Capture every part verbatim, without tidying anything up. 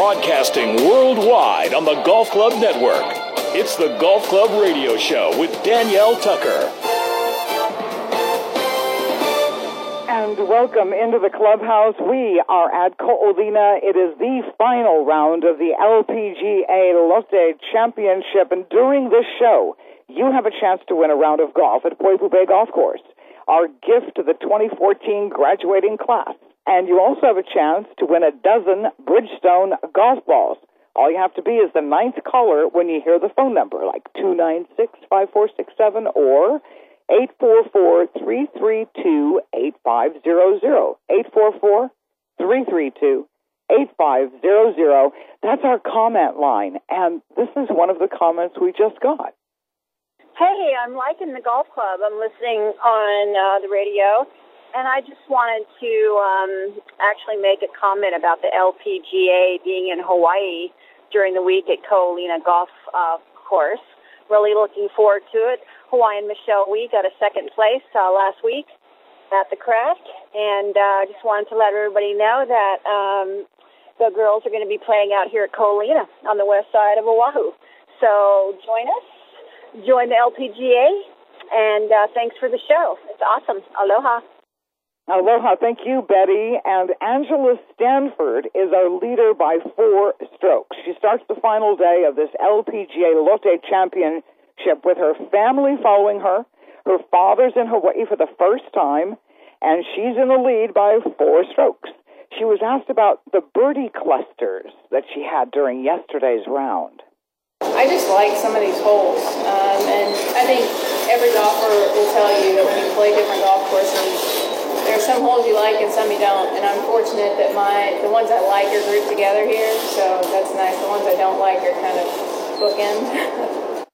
Broadcasting worldwide on the Golf Club Network. It's the Golf Club Radio Show with Danielle Tucker. And welcome into the clubhouse. We are at Ko-Olina. It is the final round of the L P G A Lotte Championship. And during this show, you have a chance to win a round of golf at Poipu Bay Golf Course, our gift to the twenty fourteen graduating class. And you also have a chance to win a dozen Bridgestone golf balls. All you have to be is the ninth caller when you hear the phone number, like two nine six, five four six seven or eight four four, three three two, eight five zero zero. eight four four, three three two, eight five zero zero. That's our comment line, and this is one of the comments we just got. Hey, I'm liking the golf club. I'm listening on uh, the radio, and I just wanted to um, actually make a comment about the L P G A being in Hawaii during the week at Ko-Olina Golf uh, Course. Really looking forward to it. Hawaiian Michelle Wee got a second place uh, last week at the craft, and I uh, just wanted to let everybody know that um, the girls are going to be playing out here at Ko-Olina on the west side of Oahu. So join us, join the L P G A, and uh, thanks for the show. It's awesome. Aloha. Aloha. Thank you, Betty. And Angela Stanford is our leader by four strokes. She starts the final day of this L P G A Lotte Championship with her family following her. Her father's in Hawaii for the first time, and she's in the lead by four strokes. She was asked about the birdie clusters that she had during yesterday's round. I just like some of these holes, um, and I think every golfer will tell you that when you play different golf courses, there are some holes you like and some you don't, and I'm fortunate that my the ones I like are grouped together here, so that's nice. The ones I don't like are kind of bookend.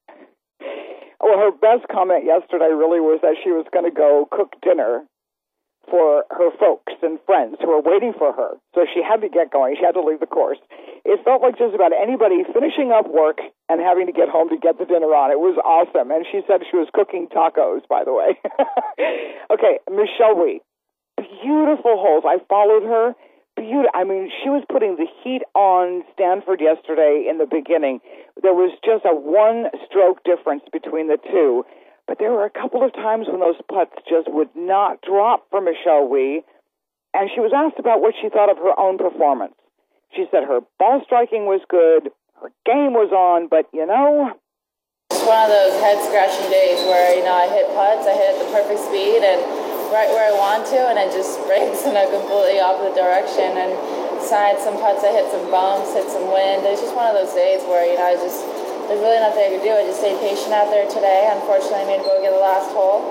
Well, her best comment yesterday really was that she was going to go cook dinner for her folks and friends who were waiting for her, so she had to get going. She had to leave the course. It felt like just about anybody finishing up work and having to get home to get the dinner on. It was awesome, and she said she was cooking tacos, by the way. Okay, Michelle Wee. Beautiful holes. I followed her. Beautiful. I mean, she was putting the heat on Stanford yesterday in the beginning. There was just a one-stroke difference between the two. But there were a couple of times when those putts just would not drop for Michelle Wee. And she was asked about what she thought of her own performance. She said her ball striking was good, her game was on, but, you know... It's one of those head-scratching days where, you know, I hit putts, I hit at the perfect speed, and right where I want to, and it just breaks in a completely opposite direction. And side some putts, I hit some bumps, hit some wind. It's just one of those days where, you know, I just, there's really nothing I could do. I just stayed patient out there today. Unfortunately, I made a bogey the last hole.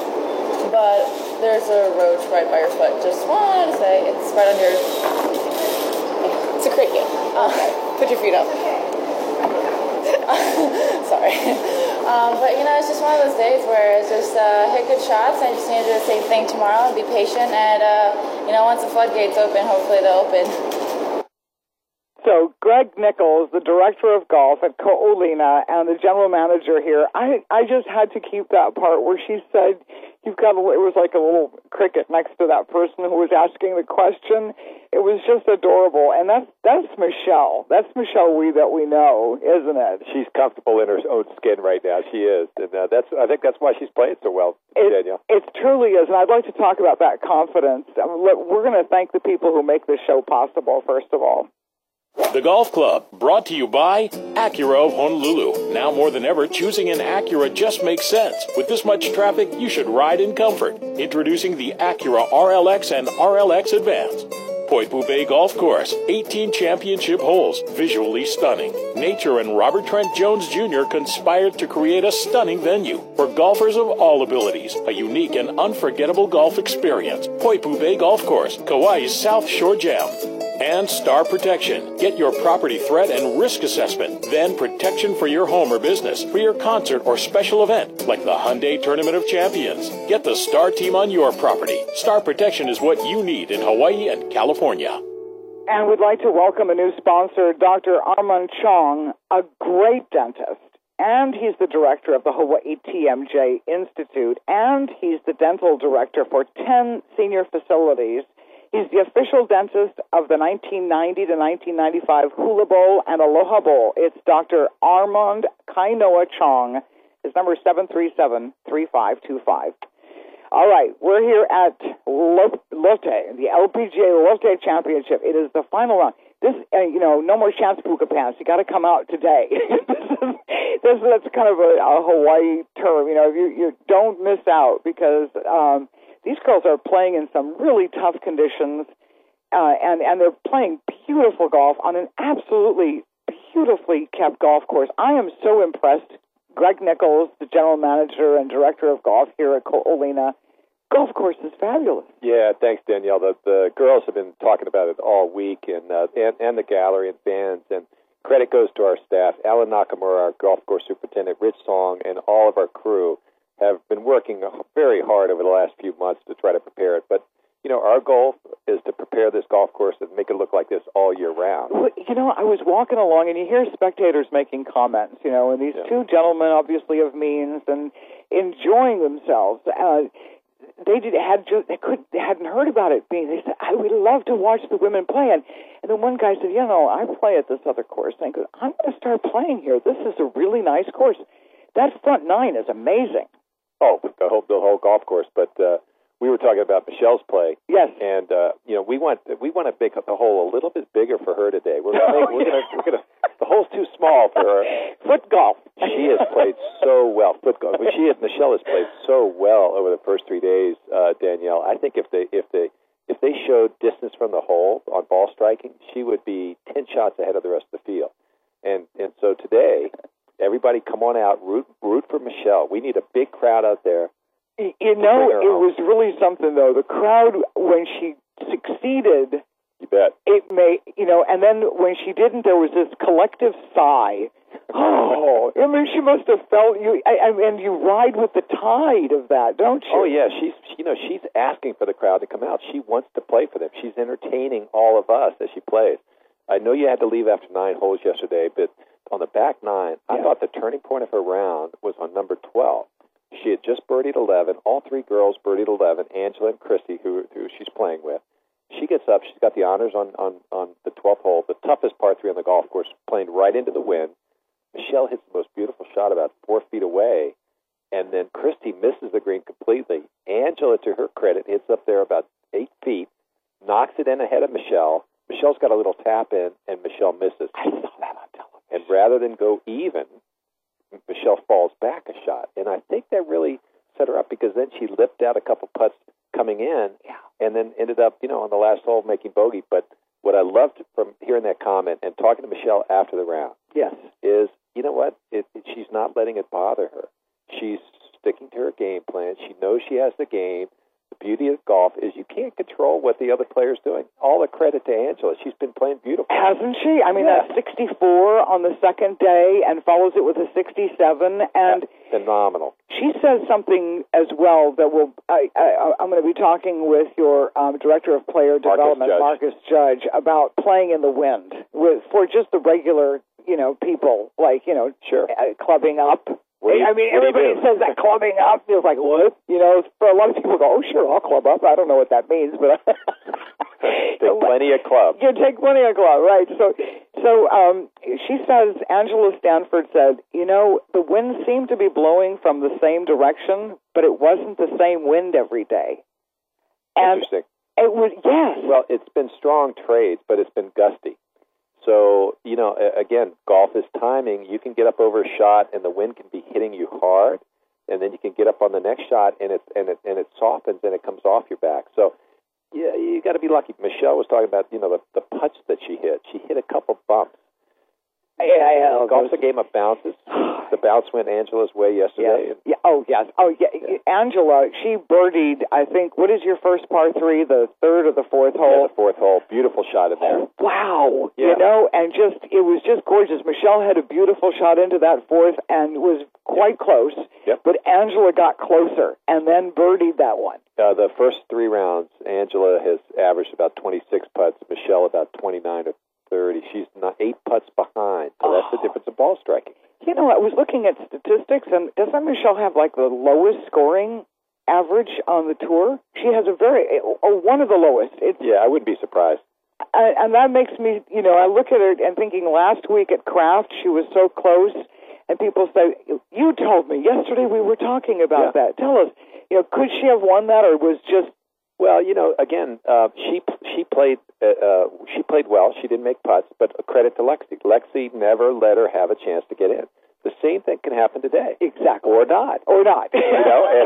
But there's a roach right by your foot. Just wanted to say, it's right on your, it's a cricket. Okay. Put your feet up. Sorry. Um, but, you know, it's just one of those days where it's just uh, hit good shots, and I just need to do the same thing tomorrow and be patient. And, uh, you know, once the floodgates open, hopefully they'll open. So Greg Nichols, the director of golf at Ko-Olina and the general manager here, I, I just had to keep that part where she said, you've got a, it was like a little cricket next to that person who was asking the question. It was just adorable. And that's, that's Michelle. That's Michelle Wee that we know, isn't it? She's comfortable in her own skin right now. She is. And uh, that's, I think that's why she's playing so well, it, Danielle. It truly is. And I'd like to talk about that confidence. I mean, look, we're going to thank the people who make this show possible, first of all. The Golf Club, brought to you by Acura of Honolulu. Now more than ever, choosing an Acura just makes sense. With this much traffic, you should ride in comfort. Introducing the Acura R L X and R L X Advance. Poipu Bay Golf Course, eighteen championship holes, visually stunning. Nature and Robert Trent Jones Junior conspired to create a stunning venue for golfers of all abilities. A unique and unforgettable golf experience. Poipu Bay Golf Course, Kauai's South Shore Gem. And Star Protection. Get your property threat and risk assessment. Then protection for your home or business, for your concert or special event, like the Hyundai Tournament of Champions. Get the Star Team on your property. Star Protection is what you need in Hawaii and California. And we'd like to welcome a new sponsor, Doctor Armand Chong, a great dentist. And he's the director of the Hawaii T M J Institute. And he's the dental director for ten senior facilities He's the official dentist of the nineteen ninety to nineteen ninety-five Hula Bowl and Aloha Bowl. It's Doctor Armand Kainoa Chong. His number is seven three seven, three five two five. All right, we're here at Lotte, the L P G A Lotte Championship. It is the final round. This, uh, you know, no more chance puka pants. You got to come out today. this is, this that's kind of a, a Hawaii term. You know, you you don't miss out because um, these girls are playing in some really tough conditions, uh, and and they're playing beautiful golf on an absolutely beautifully kept golf course. I am so impressed. Greg Nichols, the general manager and director of golf here at Ko'olina. Golf course is fabulous. Yeah, thanks, Danielle. The, the girls have been talking about it all week, and, uh, and and the gallery and fans. And credit goes to our staff. Alan Nakamura, our golf course superintendent, Rich Song, and all of our crew have been working very hard over the last few months to try to prepare it. But, you know, our goal is to prepare this golf course and make it look like this all year round. Well, you know, I was walking along, and you hear spectators making comments, you know, and these yeah. two gentlemen, obviously of means, and enjoying themselves. Uh, they did had just they could they hadn't heard about it being. They said, "I would love to watch the women play." And, and then one guy said, "You know, I play at this other course." And I go, "I'm going to start playing here. This is a really nice course. That front nine is amazing." Oh, the whole the whole golf course, but. Uh, We were talking about Michelle's play. Yes. And, uh, you know, we want we want to make the hole a little bit bigger for her today. We're going to make, we're going to, we're going to, the hole's too small for her. Foot golf. She has played so well. Foot golf. She has, Michelle has played so well over the first three days, uh, Danielle. I think if they, if they, if they showed distance from the hole on ball striking, she would be ten shots ahead of the rest of the field. And, and so today, everybody come on out, root, root for Michelle. We need a big crowd out there. You know, it was really something, though. The crowd, when she succeeded, you bet. It may, you know, and then when she didn't, there was this collective sigh. Oh, I mean, she must have felt you, I, I mean, you ride with the tide of that, don't you? Oh, yeah. She's, you know, she's asking for the crowd to come out. She wants to play for them. She's entertaining all of us as she plays. I know you had to leave after nine holes yesterday, but on the back nine, I yeah. thought the turning point of her round was on number twelve. She had just birdied eleven. All three girls birdied eleven, Angela and Christy, who, who she's playing with. She gets up. She's got the honors on, on, on the twelfth hole, the toughest par three on the golf course, playing right into the wind. Michelle hits the most beautiful shot about four feet away, and then Christy misses the green completely. Angela, to her credit, hits up there about eight feet, knocks it in ahead of Michelle. Michelle's got a little tap in, and Michelle misses. I saw that on television. And rather than go even, Michelle falls back a shot, and I think that really set her up because then she lipped out a couple putts coming in, yeah. and then ended up, you know, on the last hole making bogey. But what I loved from hearing that comment and talking to Michelle after the round, yes, is you know what? It, it, she's not letting it bother her. She's sticking to her game plan. She knows she has the game. The beauty of golf is you can't control what the other player's doing. All the credit to Angela. She's been playing beautiful. Hasn't she? I mean, yeah. that sixty-four on the second day and follows it with a sixty-seven. And yeah, phenomenal. She says something as well that will, I, I, I'm going to be talking with your um, Director of Player Development, Marcus Marcus Judge, Judge, about playing in the wind with for just the regular, you know, people, like, you know, sure. uh, clubbing up. You, I mean, everybody says that clubbing up feels like, what? You know, for a lot of people go, oh, sure, I'll club up. I don't know what that means, but... take plenty of club. You take plenty of club, right. So, so um, she says, Angela Stanford said, you know, the wind seemed to be blowing from the same direction, but it wasn't the same wind every day. And Interesting. It was, yes. Well, it's been strong trades, but it's been gusty. So, you know, again, golf is timing. You can get up over a shot, and the wind can be hitting you hard, and then you can get up on the next shot, and it and it and it softens and it comes off your back. So, yeah, you got to be lucky. Michelle was talking about, you know, the, the putts that she hit. She hit a couple bumps. Yeah, yeah. Golf's a game of bounces. The bounce went Angela's way yesterday. Yes. Yeah. Oh, yes. Oh, yeah. yeah. Angela, she birdied, I think, what is your first par three, the third or the fourth hole? Yeah, the fourth hole. Beautiful shot in there. Oh, wow. Yeah. You know, and just, it was just gorgeous. Michelle had a beautiful shot into that fourth and was quite close. Yep. But Angela got closer and then birdied that one. Uh, the first three rounds, Angela has averaged about twenty-six putts, Michelle about twenty-nine or thirty. She's not eight putts behind. So that's the difference of ball striking. You know, I was looking at statistics, and doesn't Michelle have, like, the lowest scoring average on the tour. She has a very, or one of the lowest. It's, yeah, I wouldn't be surprised. And, and that makes me, you know, I look at her and thinking last week at Kraft, she was so close, and people say, you told me, yesterday we were talking about Yeah. that. Tell us, you know, could she have won that, or was just... Well, you know, again, uh, she she played uh, uh, she played well. She didn't make putts, but credit to Lexi. Lexi never let her have a chance to get in. The same thing can happen today. Exactly. Or not. Or not. You know, and,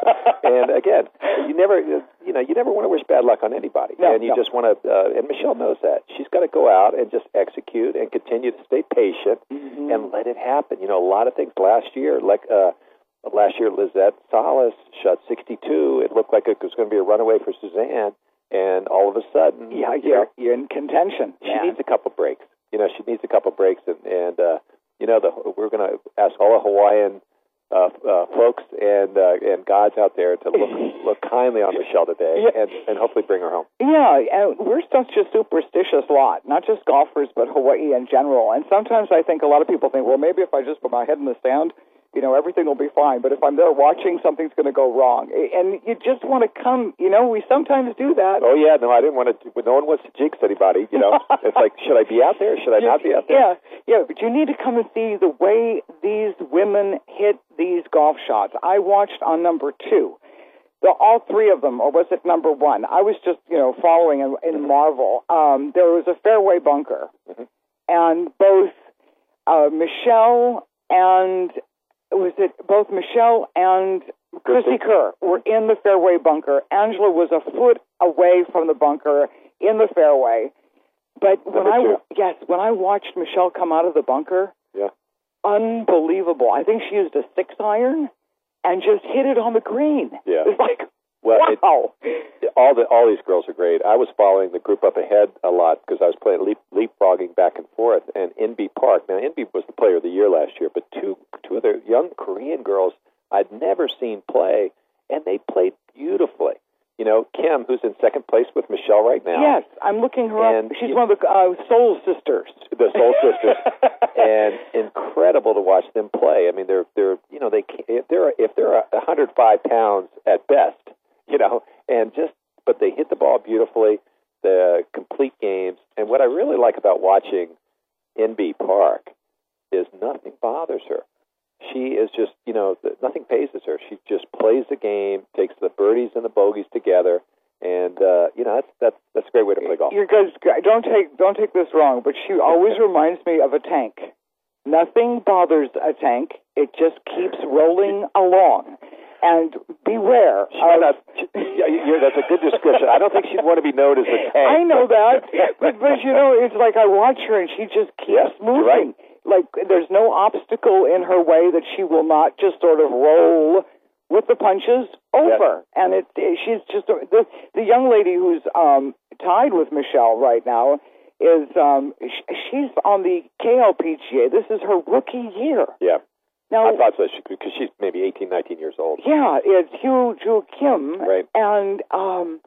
and again, you never, you know, you never want to wish bad luck on anybody. No, and you no. just want to, uh, and Michelle knows that. She's got to go out and just execute and continue to stay patient Mm-hmm. and let it happen. You know, a lot of things last year, like uh, last year, Lizette Salas shot sixty-two. It looked like it was going to be a runaway for Suzanne. And all of a sudden, Yeah, you know, you're, you're in contention. she Yeah. needs a couple breaks. You know, she needs a couple breaks, and and uh, you know, the, we're going to ask all the Hawaiian uh, uh, folks and uh, and gods out there to look look kindly on Michelle today, Yeah. and, and hopefully bring her home. Yeah, and we're such a superstitious lot, not just golfers, but Hawaii in general. And sometimes I think a lot of people think, well, maybe if I just put my head in the sand, you know, everything will be fine. But if I'm there watching, something's going to go wrong. And you just want to come, you know, we sometimes do that. Oh yeah, no, I didn't want to. No one wants to jinx anybody. You know, it's like, should I be out there? Should I not be out there? Yeah, yeah, but you need to come and see the way these women hit these golf shots. I watched on number two. The, all three of them, or was it number one? I was just, you know, following in, in Marvel. Um, there was a fairway bunker, Mm-hmm. and both uh, Michelle and was it both Michelle and Chrissy Kerr were in the fairway bunker. Angela was a foot away from the bunker in the fairway. But when Number I two. yes, when I watched Michelle come out of the bunker, Yeah. unbelievable. I think she used a six iron and just hit it on the green. Yeah. It's like, Well, it, wow. all the all these girls are great. I was following the group up ahead a lot because I was playing leap, leapfrogging back and forth. And Inbee Park. Now, Inbee was the player of the year last year, but two two other young Korean girls I'd never seen play, and they played beautifully. You know, Kim, who's in second place with Michelle right now. Yes, I'm looking her And up. She's you- one of the uh, Soul Sisters. The Soul Sisters, and incredible to watch them play. I mean, they're they're you know they can't- if they're if they're one hundred five pounds at best, you know, and just but they hit the ball beautifully, the complete games. And what I really like about watching Inbee Park is nothing bothers her. She is just, you know, th- nothing phases her. She just plays the game, takes the birdies and the bogeys together, and uh, you know that's that's that's a great way to play golf. You guys, don't take don't take this wrong, but she always reminds me of a tank. Nothing bothers a tank; it just keeps rolling along. And beware. She might of- not, she, yeah, you're, that's a good description. I don't think she'd want to be known as a tank. I know that, but but you know, it's like I watch her and she just keeps Yes, you're moving. right. Like there's no obstacle in her way that she will not just sort of roll with the punches over. And it, she's just the the young lady who's um, tied with Michelle right now is um, sh- she's on the K L P G A. This is her rookie year. Yeah, Now, I thought so because she's maybe eighteen, nineteen years old. yeah, it's Hugh Joo Kim, Right. and um,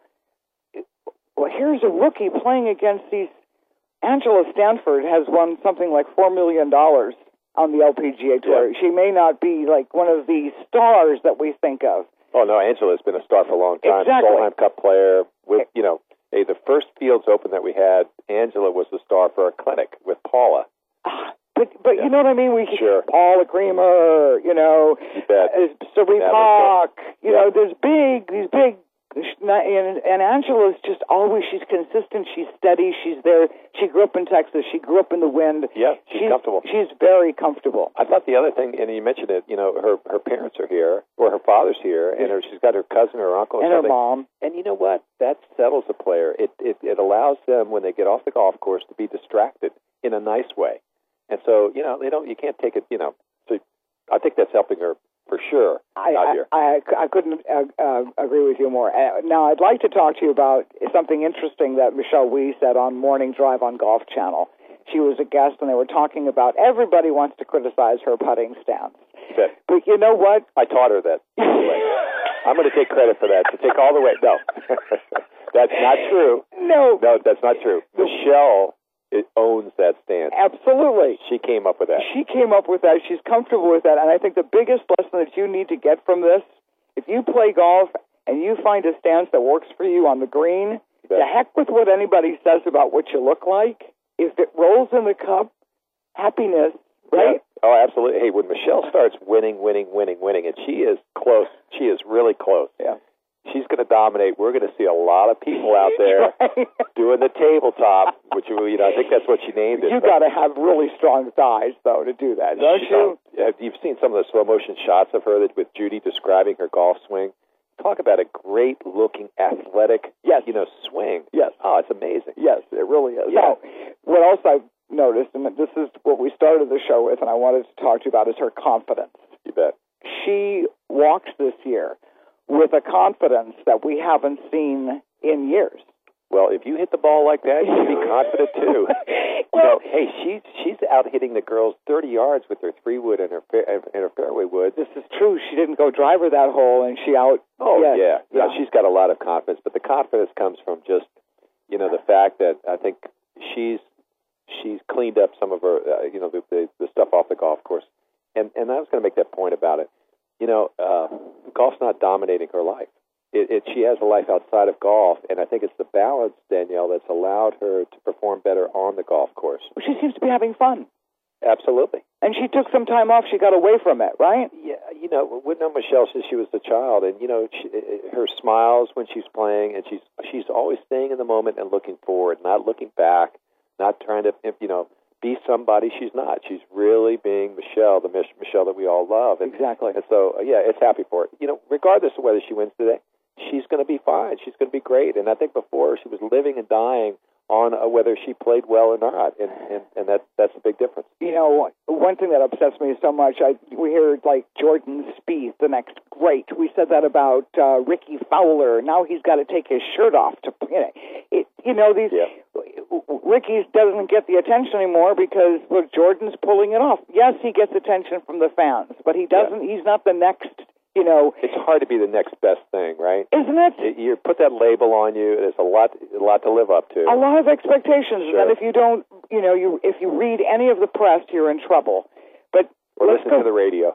well, here's a rookie playing against these. Angela Stanford has won something like four million dollars on the L P G A tour. Yeah. She may not be like one of the stars that we think of. Oh no, Angela's been a star for a long time. Exactly. Solheim Cup player. With you know, hey, the first Fields Open that we had, Angela was the star for a clinic with Paula. Ah, But but Yeah. you know what I mean? We Sure. Paula Creamer, you know, You bet. uh, Sari Yeah, Park, you Yeah. know, there's big, these big, and, and Angela's just always, she's consistent, she's steady, she's there. She grew up in Texas, she grew up in the wind. Yeah, she's comfortable. She's very comfortable. I thought the other thing, and you mentioned it, you know, her her parents are here, or her father's here, and her, she's got her cousin or uncle or And her something. mom. And you know what? That settles a player. It, it it allows them, when they get off the golf course, to be distracted in a nice way. And so, you know, they don't. You can't take it. You know, so I think that's helping her for sure I, out I, here. I, I couldn't uh, uh, agree with you more. Uh, now, I'd like to talk to you about something interesting that Michelle Wee said on Morning Drive on Golf Channel. She was a guest, and they were talking about everybody wants to criticize her putting stance. But But you know what? I taught her that. By the way. I'm going to take credit for that. To take all the way. No, that's not true. No, No, that's not true. Michelle it owns that stance. absolutely. She came up with that. She came up with that. She's comfortable with that. And I think the biggest lesson that you need to get from this if you play golf and you find a stance that works for you on the green, the heck with what anybody says about what you look like. If it rolls in the cup, happiness, right? Yeah. Oh, absolutely. Hey, when Michelle starts winning, winning, winning, winning, and she is close, she is really close. Yeah. She's going to dominate. We're going to see a lot of people out there right. doing the tabletop, which, you know, I think that's what she named it. You got to have really strong thighs, though, to do that, don't you? Uh, you've seen some of the slow motion shots of her that, with Judy describing her golf swing. Talk about a great-looking, athletic, yes. you know, swing. Yes. Oh, it's amazing. Yes, it really is. Yeah. Now, what else I've noticed, and this is what we started the show with, and I wanted to talk to you about, is her confidence. You bet. She walked this year with a confidence that we haven't seen in years. Well, if you hit the ball like that, you'll be confident too. You know, hey, she's she's out hitting the girls thirty yards with her three wood and her and her fairway wood. This is true. She didn't go driver that hole, and she out. Oh yes, yeah, yeah. No, she's got a lot of confidence, but the confidence comes from just, you know, the fact that I think she's she's cleaned up some of her, uh, you know, the, the the stuff off the golf course, and and I was going to make that point about it. You know, uh, golf's not dominating her life. It, it, she has a life outside of golf, and I think it's the balance, Danielle, that's allowed her to perform better on the golf course. Well, she seems to be having fun. Absolutely. And she took some time off. She got away from it, right? Yeah, you know, we've known Michelle since she was a child, and, you know, she, her smiles when she's playing, and she's she's always staying in the moment and looking forward, not looking back, not trying to, you know, be somebody she's not. She's really being Michelle, the Michelle that we all love. And, exactly. And so, yeah, it's happy for her. You know, regardless of whether she wins today, she's going to be fine. She's going to be great. And I think before she was living and dying on uh, whether she played well or not, and and, and that that's a big difference. You know, one thing that upsets me so much, I we hear like Jordan Spieth, the next great. We said that about uh, Ricky Fowler. Now he's got to take his shirt off to, you know, it, you know these. Yeah. Ricky doesn't get the attention anymore because look, Jordan's pulling it off. Yes, he gets attention from the fans, but he doesn't. Yeah. He's not the next. You know, it's hard to be the next best thing, right? Isn't it? You put that label on you. There's a lot, a lot to live up to. A lot of expectations, sure. And if you don't, you know, you if you read any of the press, you're in trouble. But or listen go. to the radio.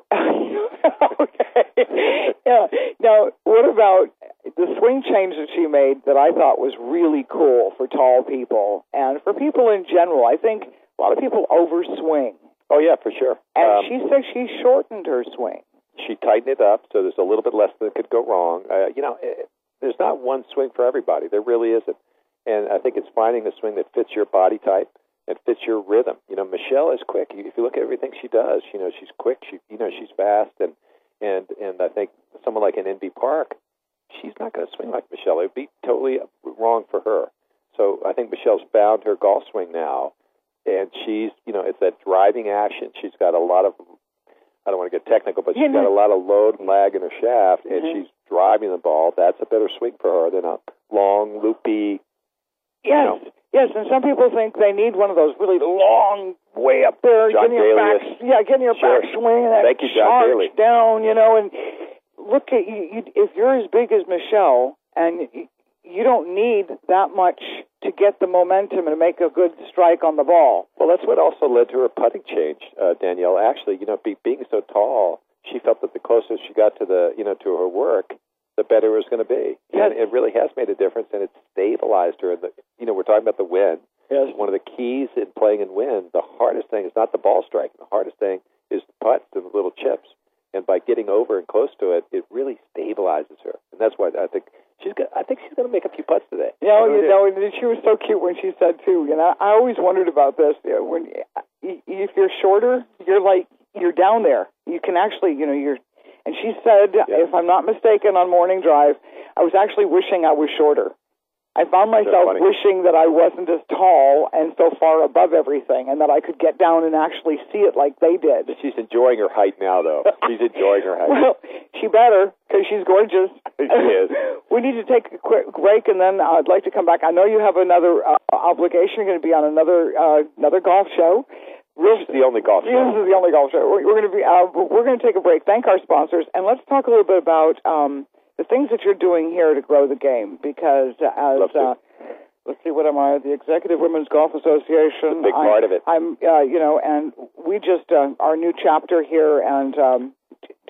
Okay. Yeah. Now, what about the swing change that she made that I thought was really cool for tall people and for people in general? I think a lot of people overswing. Oh yeah, for sure. And um, she said she shortened her swing. She tightened it up, so there's a little bit less that could go wrong. Uh, you know, it, there's not one swing for everybody. There really isn't. And I think it's finding the swing that fits your body type and fits your rhythm. You know, Michelle is quick. If you look at everything she does, you know, she's quick. She, you know, she's fast. And, and, and I think someone like an N B Park, she's not going to swing like Michelle. It would be totally wrong for her. So I think Michelle's found her golf swing now. And she's, you know, it's that driving action. She's got a lot of, I don't want to get technical, but she's got a lot of load and lag in her shaft, and mm-hmm. she's driving the ball. That's a better swing for her than a long, loopy. Yes, you know. Yes, and some people think they need one of those really long, way up there, John getting your back, Daly. yeah, getting your Sure. back swing and that Thank you, John charge Daly. down, you know. And look at you, you. If you're as big as Michelle, and you, you don't need that much to get the momentum and make a good strike on the ball. Well, that's what also led to her putting change, uh, Danielle. Actually, you know, be, being so tall, she felt that the closer she got to the, you know, to her work, the better it was going to be. Yes. And it really has made a difference, and it's stabilized her. And the, you know, we're talking about the wind. Yes. One of the keys in playing in wind, the hardest thing is not the ball striking. The hardest thing is the putts and the little chips. And by getting over and close to it, it really stabilizes her. And that's why I think she's got, I think she's going to make a few putts today. You know, you know, and she was so cute when she said too. You know, I always wondered about this. You know, when if you're shorter, you're like you're down there. You can actually, you know, you're. And she said, yeah. if I'm not mistaken, on morning drive, I was actually wishing I was shorter. I found myself wishing that I wasn't as tall and so far above everything, and that I could get down and actually see it like they did. She's enjoying her height now, though. She's enjoying her height. Well, she better, because she's gorgeous. She is. We need to take a quick break, and then uh, I'd like to come back. I know you have another uh, obligation. You're going to be on another uh, another golf show. This is the only golf show. This is the only golf show. We're, we're going to be. Uh, we're going to take a break. Thank our sponsors, and let's talk a little bit about um, the things that you're doing here to grow the game. Because uh, as uh, let's see, what am I? The Executive Women's Golf Association. A big part I, of it. I'm, uh, you know, and we just uh, our new chapter here, and um,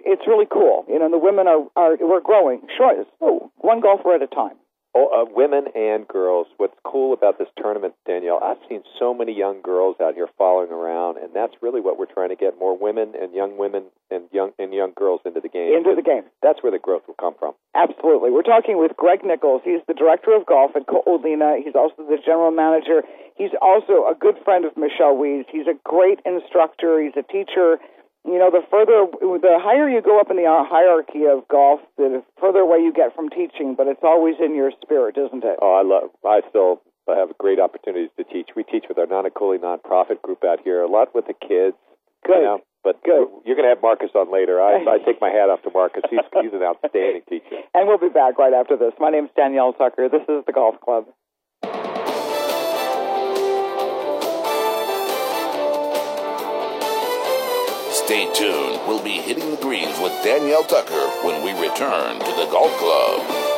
it's really cool. You know, the women are, are we're growing. Sure, so one golfer at a time. Oh, uh, women and girls. What's cool about this tournament, Danielle, I've seen so many young girls out here following around, and that's really what we're trying to get, more women and young women and young and young girls into the game. Into the game. That's where the growth will come from. Absolutely. We're talking with Greg Nichols. He's the director of golf at Coldina. He's also the general manager. He's also a good friend of Michelle Weeds. He's a great instructor. He's a teacher. You know, the further, the higher you go up in the hierarchy of golf, the further away you get from teaching, but it's always in your spirit, isn't it? Oh, I love, I still have great opportunities to teach. We teach with our Nanakuli nonprofit group out here, a lot with the kids. Good. You know, but Good. You're going to have Marcus on later. I, I take my hat off to Marcus. He's, he's an outstanding teacher. And we'll be back right after this. My name's Danielle Tucker. This is the Golf Club. Stay tuned. We'll be hitting the greens with Danielle Tucker when we return to the Golf Club.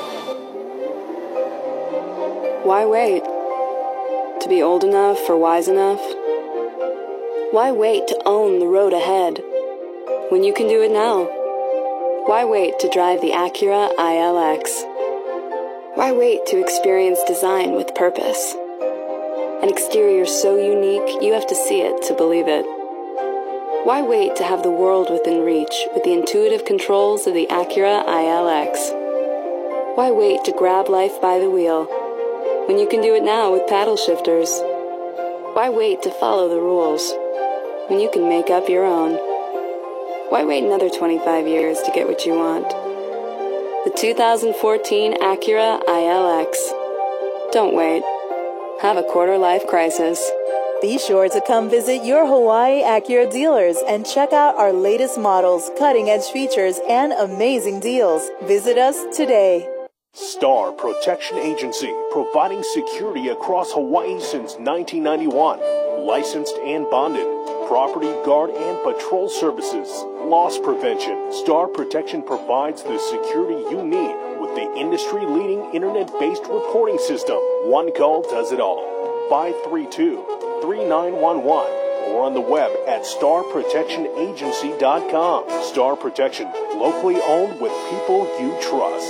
Why wait? To be old enough or wise enough? Why wait to own the road ahead when you can do it now? Why wait to drive the Acura I L X? Why wait to experience design with purpose? An exterior so unique you have to see it to believe it. Why wait to have the world within reach with the intuitive controls of the Acura I L X? Why wait to grab life by the wheel when you can do it now with paddle shifters? Why wait to follow the rules when you can make up your own? Why wait another twenty-five years to get what you want? The two thousand fourteen Acura I L X. Don't wait. Have a quarter-life crisis. Be sure to come visit your Hawaii Acura dealers and check out our latest models, cutting-edge features, and amazing deals. Visit us today. Star Protection Agency, providing security across Hawaii since nineteen ninety-one. Licensed and bonded. Property guard and patrol services. Loss prevention. Star Protection provides the security you need with the industry-leading internet-based reporting system. One call does it all. five three two, three nine one one or on the web at star protection agency dot com. Star Protection, locally owned with people you trust.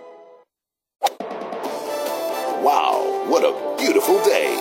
Wow, what a beautiful day.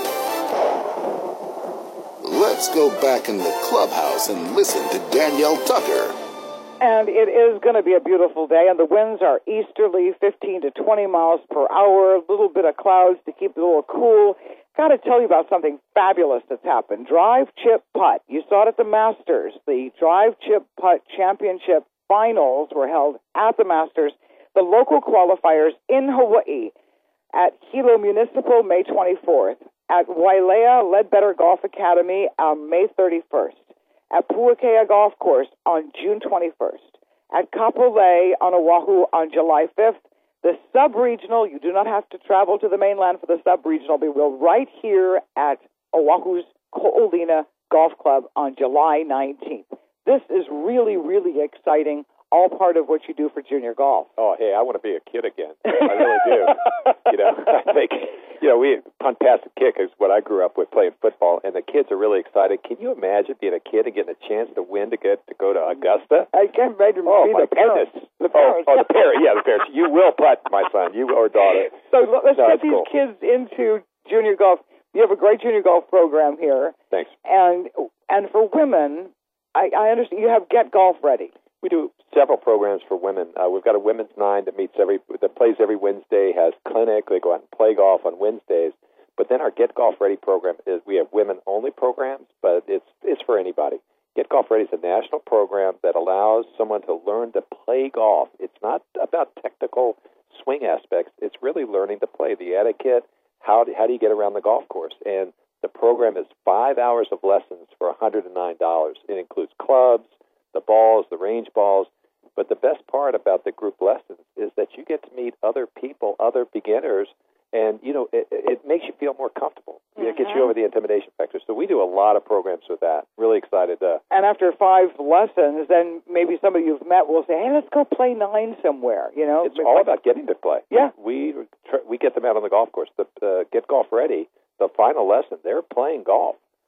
Let's go back in the clubhouse and listen to Danielle Tucker. And it is going to be a beautiful day, and the winds are easterly, fifteen to twenty miles per hour, a little bit of clouds to keep it a little cool. Got to tell you about something fabulous that's happened. Drive, chip, putt. You saw it at the Masters. The Drive, chip, putt championship finals were held at the Masters. The local qualifiers in Hawaii at Hilo Municipal, May twenty-fourth. At Wailea Ledbetter Golf Academy on May thirty-first. At Puakea Golf Course on June twenty-first. At Kapolei on Oahu on July fifth. The sub-regional, you do not have to travel to the mainland for the sub-regional. We will right here at Oahu's Ko'olina Golf Club on July nineteenth. This is really, really exciting, all part of what you do for junior golf. Oh, hey, I want to be a kid again. I really do. You know, I think, you know, we punt, pass, and kick is what I grew up with playing football, and the kids are really excited. Can you imagine being a kid and getting a chance to win to get to go to Augusta? I can't imagine oh, be my the parents. Goodness. The parents. Oh, oh, the parents. Yeah, the parents. You will putt, my son. You or daughter. So let's no, get these cool. kids into junior golf. You have a great junior golf program here. Thanks. And and for women, I, I understand you have Get Golf Ready. We do several programs for women. Uh, we've got a women's nine that meets every that plays every Wednesday, has clinic. They go out and play golf on Wednesdays. But then our Get Golf Ready program is we have women-only programs, but it's it's for anybody. Get Golf Ready is a national program that allows someone to learn to play golf. It's not about technical swing aspects. It's really learning to play the etiquette. How do, how do you get around the golf course? And the program is five hours of lessons for one hundred nine dollars. It includes clubs, the balls, the range balls. But the best part about the group lessons is that you get to meet other people, other beginners, and, you know, it, it makes you feel more comfortable. Mm-hmm. It gets you over the intimidation factor. So we do a lot of programs with that. Really excited to. And after five lessons, then maybe somebody you've met will say, hey, let's go play nine somewhere, you know? It's all about getting to play. Yeah. We we get them out on the golf course. The uh, Get Golf Ready, the final lesson, they're playing golf.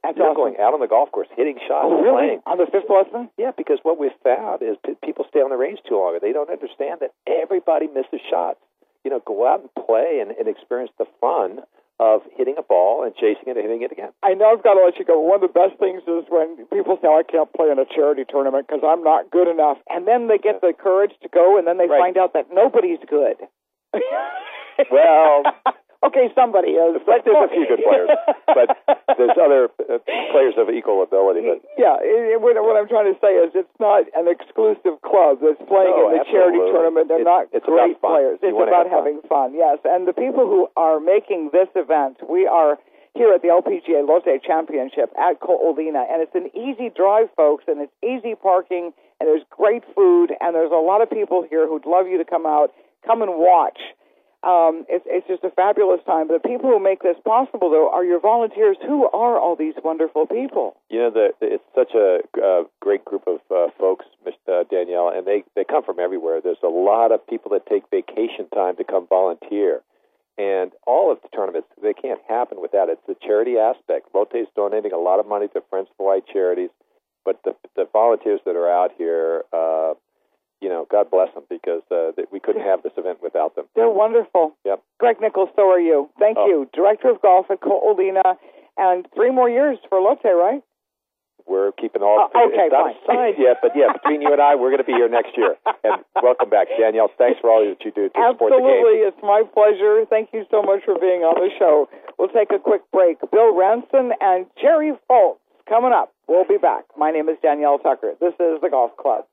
That's You're awesome. going out on the golf course, hitting shots, Oh, really? playing. On the fifth lesson? Yeah, because what we've found is p- people stay on the range too long. They don't understand that everybody misses shots. You know, go out and play and, and experience the fun of hitting a ball and chasing it and hitting it again. I know I've got to let you go. One of the best things is when people say, oh, I can't play in a charity tournament because I'm not good enough. And then they get the courage to go, and then they Right. find out that nobody's good. Well... Okay, somebody is. But there's a few good players. But there's other uh, players of equal ability. But Yeah, it, it, what, what I'm trying to say is it's not an exclusive club that's playing No, in the charity absolutely. tournament. They're It's- not it's great about fun. players. You It's wanna about have fun. having fun, yes. And the people who are making this event, we are here at the L P G A Lotte Championship at Ko'olina, and it's an easy drive, folks, and it's easy parking, and there's great food, and there's a lot of people here who'd love you to come out, come and watch. Um, it's, it's just a fabulous time. The people who make this possible, though, are your volunteers. Who are all these wonderful people? You know, the, it's such a uh, great group of uh, folks, Miss uh, Danielle, and they, they come from everywhere. There's a lot of people that take vacation time to come volunteer. And all of the tournaments, they can't happen without it. It's the charity aspect. Lotte's donating a lot of money to Friends of Hawaii charities, but the, the volunteers that are out here, uh, you know, God bless them, because uh, we couldn't have this event without them. They're wonderful. Yep. Greg Nichols, so are you. Thank Oh. you. Director of Golf at Ko'olina, and three more years for Lotte, right? We're keeping all... Uh, okay, it's not fine. signed yet, but yeah, between you and I, we're going to be here next year. And welcome back, Danielle. Thanks for all that you do to support the game. Absolutely. It's my pleasure. Thank you so much for being on the show. We'll take a quick break. Bill Ranson and Jerry Foltz coming up. We'll be back. My name is Danielle Tucker. This is the Golf Club.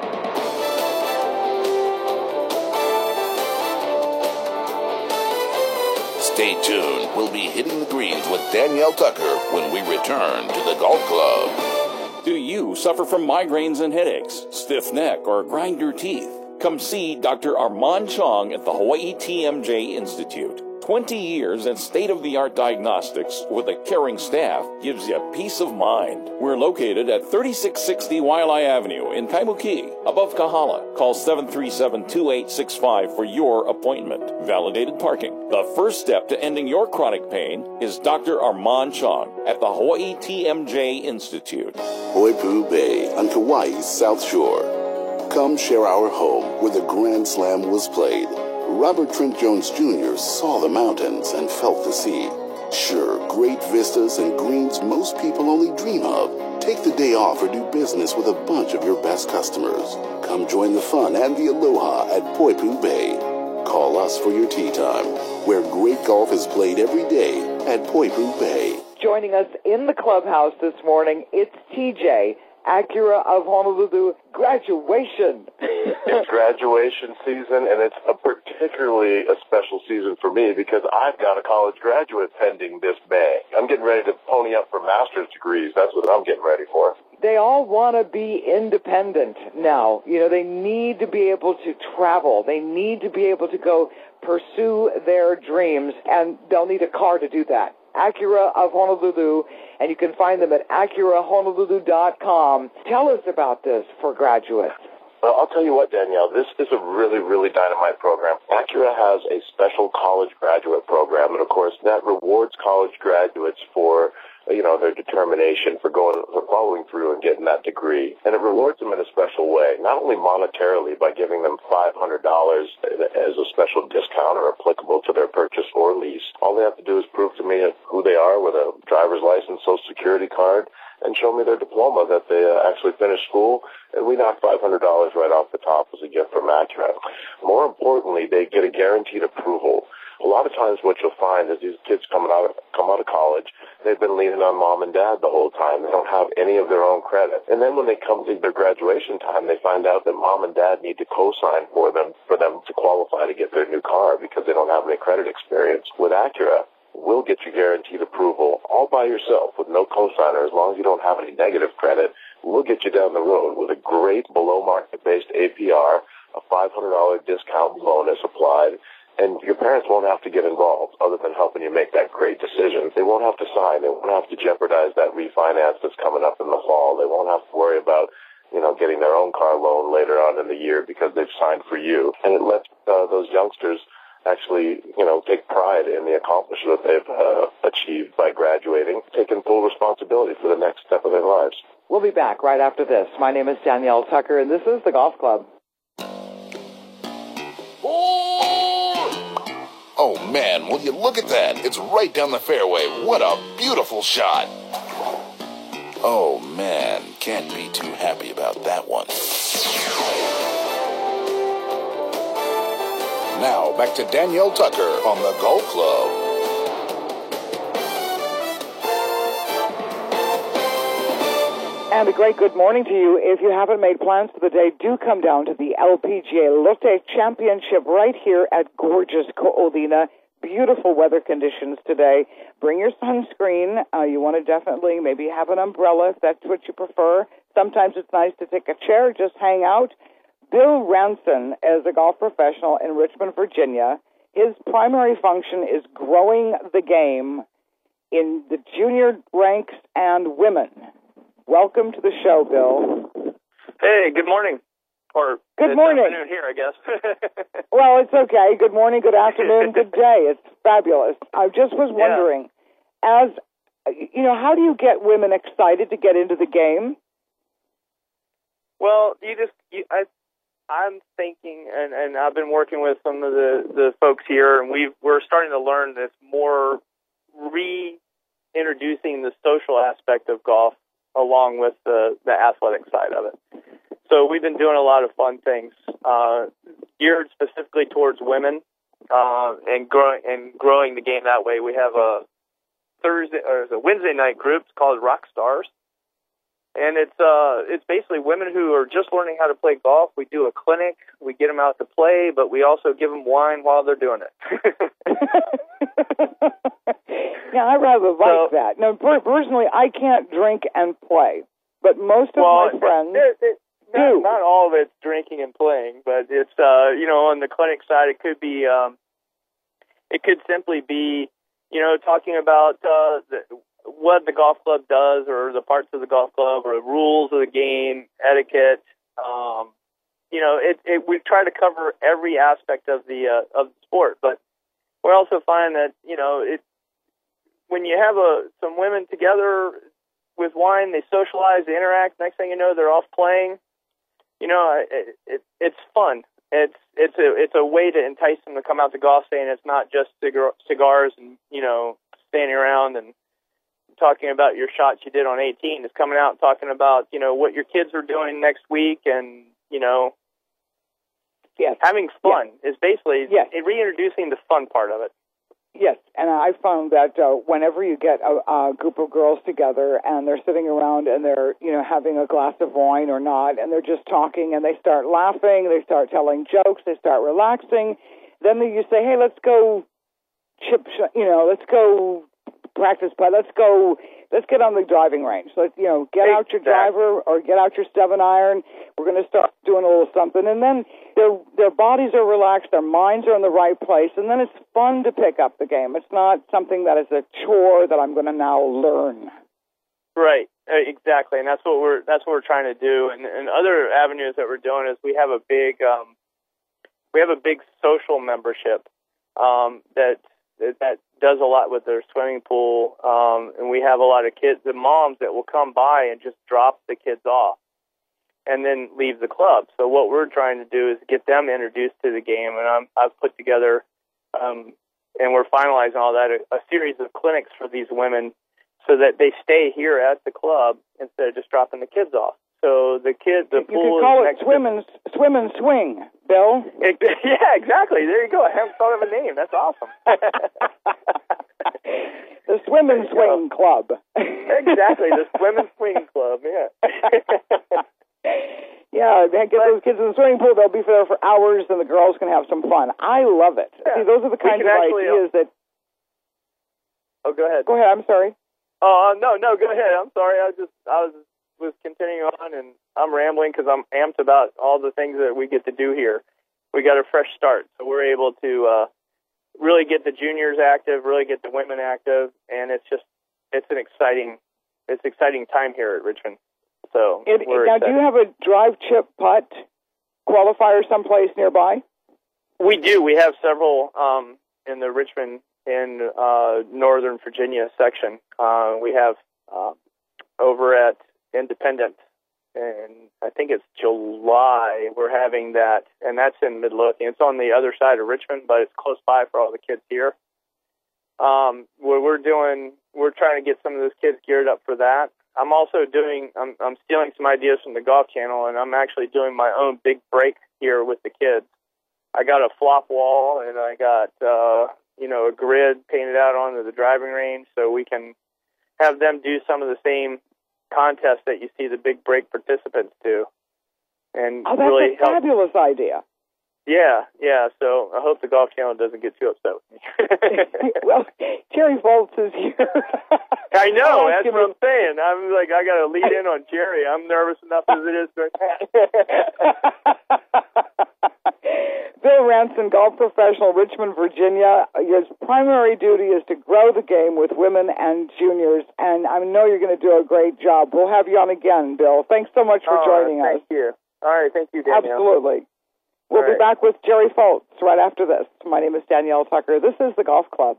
Stay tuned. We'll be hitting the greens with Danielle Tucker when we return to the Golf Club. Do you suffer from migraines and headaches, stiff neck, or grind your teeth? Come see Doctor Armand Chong at the Hawaii T M J Institute. twenty years in state-of-the-art diagnostics with a caring staff gives you peace of mind. We're located at thirty-six sixty Waialae Avenue in Kaimuki, above Kahala. Call seven three seven, two eight six five for your appointment. Validated parking. The first step to ending your chronic pain is Doctor Armand Chong at the Hawaii T M J Institute. Poipu Bay on Kauai's South Shore. Come share our home where the Grand Slam was played. Robert Trent Jones Junior saw the mountains and felt the sea. Sure, great vistas and greens most people only dream of. Take the day off or do business with a bunch of your best customers. Come join the fun and the aloha at Poipu Bay. Call us for your tea time, where great golf is played every day at Poipu Bay. Joining us in the clubhouse this morning, it's T J, Acura of Honolulu. Graduation. It's graduation season, and it's a particularly a special season for me because I've got a college graduate pending this May. I'm getting ready to pony up for master's degrees. That's what I'm getting ready for. They all want to be independent now. You know, they need to be able to travel. They need to be able to go pursue their dreams, and they'll need a car to do that. Acura of Honolulu, and you can find them at acura honolulu dot com. Tell us about this for graduates. Well, I'll tell you what, Danielle, this is a really, really dynamite program. Acura has a special college graduate program, and of course that rewards college graduates for, you know, their determination for going, for following through and getting that degree. And it rewards them in a special way, not only monetarily by giving them five hundred dollars as a special discount or applicable to their purchase or lease. All they have to do is prove to me who they are with a driver's license, social security card, and show me their diploma that they uh, actually finished school, and we knock five hundred dollars right off the top as a gift from Acura. More importantly, they get a guaranteed approval. A lot of times what you'll find is these kids coming out of, come out of college, they've been leaning on mom and dad the whole time. They don't have any of their own credit. And then when they come to their graduation time, they find out that mom and dad need to co-sign for them, for them to qualify to get their new car because they don't have any credit experience. With Acura, we'll get you guaranteed approval all by yourself with no cosigner. As long as you don't have any negative credit, we'll get you down the road with a great below-market-based A P R, a five hundred dollars discount bonus applied, and your parents won't have to get involved other than helping you make that great decision. They won't have to sign. They won't have to jeopardize that refinance that's coming up in the fall. They won't have to worry about, you know, getting their own car loan later on in the year because they've signed for you. And it lets uh, those youngsters actually, you know, take pride in the accomplishment that they've uh, achieved by graduating, taking full responsibility for the next step of their lives. We'll be back right after this. My name is Danielle Tucker, and this is the Golf Club. Oh, man, will you look at that? It's right down the fairway. What a beautiful shot. Oh, man, can't be too happy about that one. Now, back to Danielle Tucker on the Golf Club. And a great good morning to you. If you haven't made plans for the day, do come down to the L P G A Lotte Championship right here at gorgeous Ko'olina. Beautiful weather conditions today. Bring your sunscreen. Uh, you want to definitely maybe have an umbrella if that's what you prefer. Sometimes it's nice to take a chair, just hang out. Bill Ranson is a golf professional in Richmond, Virginia. His primary function is growing the game in the junior ranks and women. Welcome to the show, Bill. Hey, good morning. Or good it's morning. Afternoon here, I guess. Well, it's okay. Good morning, good afternoon, good day. It's fabulous. I just was wondering, yeah. as you know, how do you get women excited to get into the game? Well, you just, you, I, I'm thinking, and, and I've been working with some of the, the folks here, and we've, we're starting to learn this more reintroducing the social aspect of golf along with the, the athletic side of it. So we've been doing a lot of fun things uh, geared specifically towards women uh, and growing and growing the game that way. We have a Thursday or a Wednesday night group called Rock Stars, and it's uh, it's basically women who are just learning how to play golf. We do a clinic, we get them out to play, but we also give them wine while they're doing it. Yeah, I rather like so, that. No, personally, I can't drink and play, but most of well, my friends. It, it, Not, not all of it's drinking and playing, but it's, uh, you know, on the clinic side, it could be, um, it could simply be, you know, talking about uh, the, what the golf club does or the parts of the golf club or the rules of the game, etiquette. Um, you know, it, it, we try to cover every aspect of the, uh, of the sport, but we also find that, you know, it, when you have a, some women together with wine, they socialize, they interact, next thing you know, they're off playing. You know, it, it, it's fun. It's it's a it's a way to entice them to come out to golf, saying it's not just cigar, cigars and, you know, standing around and talking about your shots you did on eighteen. It's coming out and talking about, you know, what your kids are doing next week and, you know, yes. having fun yes. is basically yes. reintroducing the fun part of it. Yes, and I found that uh, whenever you get a, a group of girls together and they're sitting around and they're, you know, having a glass of wine or not, and they're just talking and they start laughing, they start telling jokes, they start relaxing, then you say, hey, let's go chip, you know, let's go practice play, let's go, let's get on the driving range. Let's, you know, get out your driver or get out your seven iron. We're going to start doing a little something, and then their their bodies are relaxed, their minds are in the right place, and then it's fun to pick up the game. It's not something that is a chore that I'm going to now learn. Right, exactly, and that's what we're that's what we're trying to do. And, and other avenues that we're doing is we have a big um, we have a big social membership um, that that does a lot with their swimming pool, um, and we have a lot of kids, the moms that will come by and just drop the kids off and then leave the club. So what we're trying to do is get them introduced to the game, and I'm, I've put together, um, and we're finalizing all that, a, a series of clinics for these women so that they stay here at the club instead of just dropping the kids off. So the kids, the you pool could call is it next swim to, and, swim and swing, Bill. It, yeah, exactly. There you go. I haven't thought of a name. That's awesome. The Swim and Swing Club. Exactly, the Swim and Swing Club, yeah. Yeah, get those kids in the swimming pool. They'll be there for hours, and the girls can have some fun. I love it. Yeah. See, those are the kinds of actually, ideas that... Oh, go ahead. Go ahead, I'm sorry. Oh, uh, no, no, go ahead. I'm sorry. I just, I was was continuing on, and I'm rambling because I'm amped about all the things that we get to do here. We got a fresh start, so we're able to uh, really get the juniors active, really get the women active, and it's just, it's an exciting, it's exciting time here at Richmond. So it, we're now, excited. Do you have a drive chip putt qualifier someplace nearby? We do. We have several um, in the Richmond and uh, Northern Virginia section. Uh, we have uh, over at Independent, and I think it's July, we're having that, and that's in Midlothian. It's on the other side of Richmond, but it's close by for all the kids here. Um, what we're doing, we're trying to get some of those kids geared up for that. I'm also doing, I'm, I'm stealing some ideas from the Golf Channel, and I'm actually doing my own big break here with the kids. I got a flop wall, and I got, uh, you know, a grid painted out onto the driving range so we can have them do some of the same contests that you see the big break participants do. And oh, that's really a help. Fabulous idea. Yeah, yeah. So I hope the Golf Channel doesn't get too upset with me. Well, Jerry Foltz is here. I know. That's what I'm saying. I'm like, I got to lead in on Jerry. I'm nervous enough as it is right now. Bill Ranson, golf professional, Richmond, Virginia. Your primary duty is to grow the game with women and juniors, and I know you're going to do a great job. We'll have you on again, Bill. Thanks so much for oh, joining thank us. Thank you. All right, thank you, Danielle. Absolutely. We'll All be right. back with Jerry Foltz right after this. My name is Danielle Tucker. This is the Golf Club.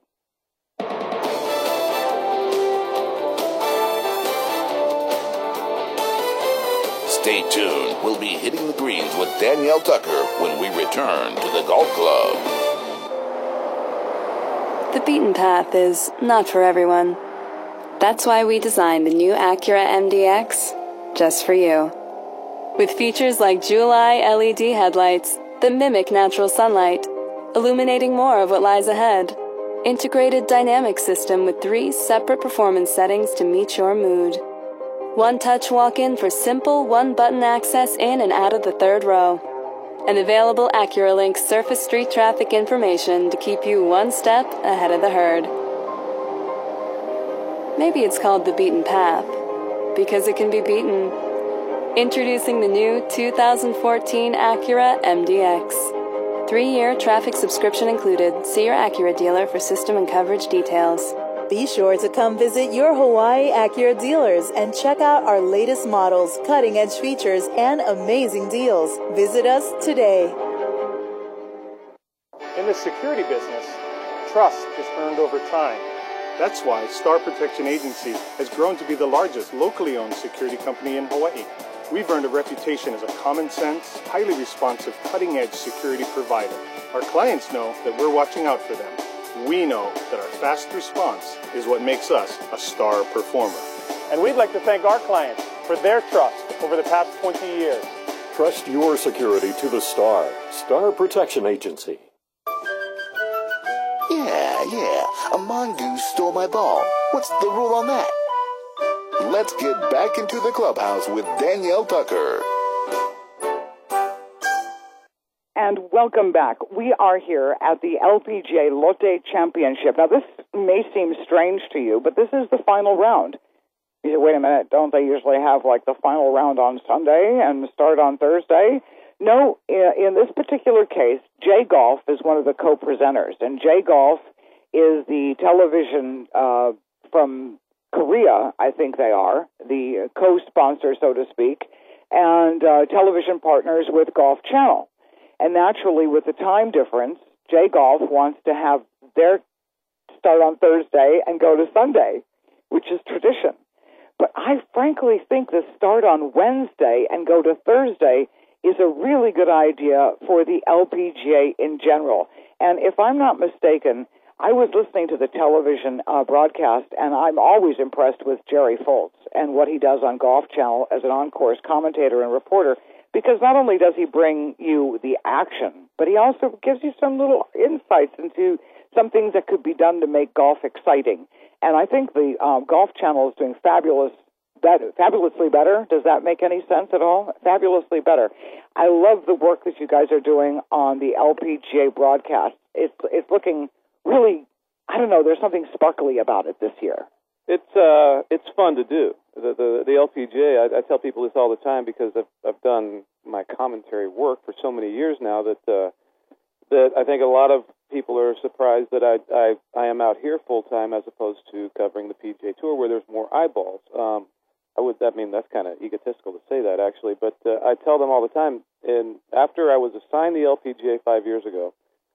Stay tuned. We'll be hitting the greens with Danielle Tucker when we return to the Golf Club. The beaten path is not for everyone. That's why we designed the new Acura M D X just for you. With features like Jewel-Eye L E D headlights that mimic natural sunlight, illuminating more of what lies ahead. Integrated dynamic system with three separate performance settings to meet your mood. One-touch walk-in for simple one-button access in and out of the third row. And available AcuraLink surface street traffic information to keep you one step ahead of the herd. Maybe it's called the beaten path, because it can be beaten. Introducing the new two thousand fourteen Acura M D X. Three-year traffic subscription included. See your Acura dealer for system and coverage details. Be sure to come visit your Hawaii Acura dealers and check out our latest models, cutting-edge features, and amazing deals. Visit us today. In the security business, trust is earned over time. That's why Star Protection Agency has grown to be the largest locally owned security company in Hawaii. We've earned a reputation as a common sense, highly responsive, cutting-edge security provider. Our clients know that we're watching out for them. We know that our fast response is what makes us a star performer. And we'd like to thank our clients for their trust over the past twenty years. Trust your security to the Star. Star Protection Agency. Yeah, yeah, a mongoose stole my ball. What's the rule on that? Let's get back into the clubhouse with Danielle Tucker. And welcome back. We are here at the L P G A Lotte Championship. Now, this may seem strange to you, but this is the final round. You say, wait a minute, don't they usually have, like, the final round on Sunday and start on Thursday? No, in this particular case, J Golf is one of the co-presenters, and J Golf is the television uh, from Korea, I think they are, the co-sponsor, so to speak, and uh, television partners with Golf Channel. And naturally, with the time difference, J Golf wants to have their start on Thursday and go to Sunday, which is tradition. But I frankly think the start on Wednesday and go to Thursday is a really good idea for the L P G A in general. And if I'm not mistaken, I was listening to the television uh, broadcast, and I'm always impressed with Jerry Foltz and what he does on Golf Channel as an on-course commentator and reporter, because not only does he bring you the action, but he also gives you some little insights into some things that could be done to make golf exciting. And I think the um, Golf Channel is doing fabulous, better, fabulously better. Does that make any sense at all? Fabulously better. I love the work that you guys are doing on the L P G A broadcast. It's it's looking really, I don't know, there's something sparkly about it this year. It's uh, it's fun to do. The the, the L P G A, I, I tell people this all the time because I've I've done my commentary work for so many years now that uh, that I think a lot of people are surprised that I I, I am out here full time as opposed to covering the P G A Tour where there's more eyeballs. Um, I would I mean that's kind of egotistical to say that actually, but uh, I tell them all the time. And after I was assigned the L P G A five years ago,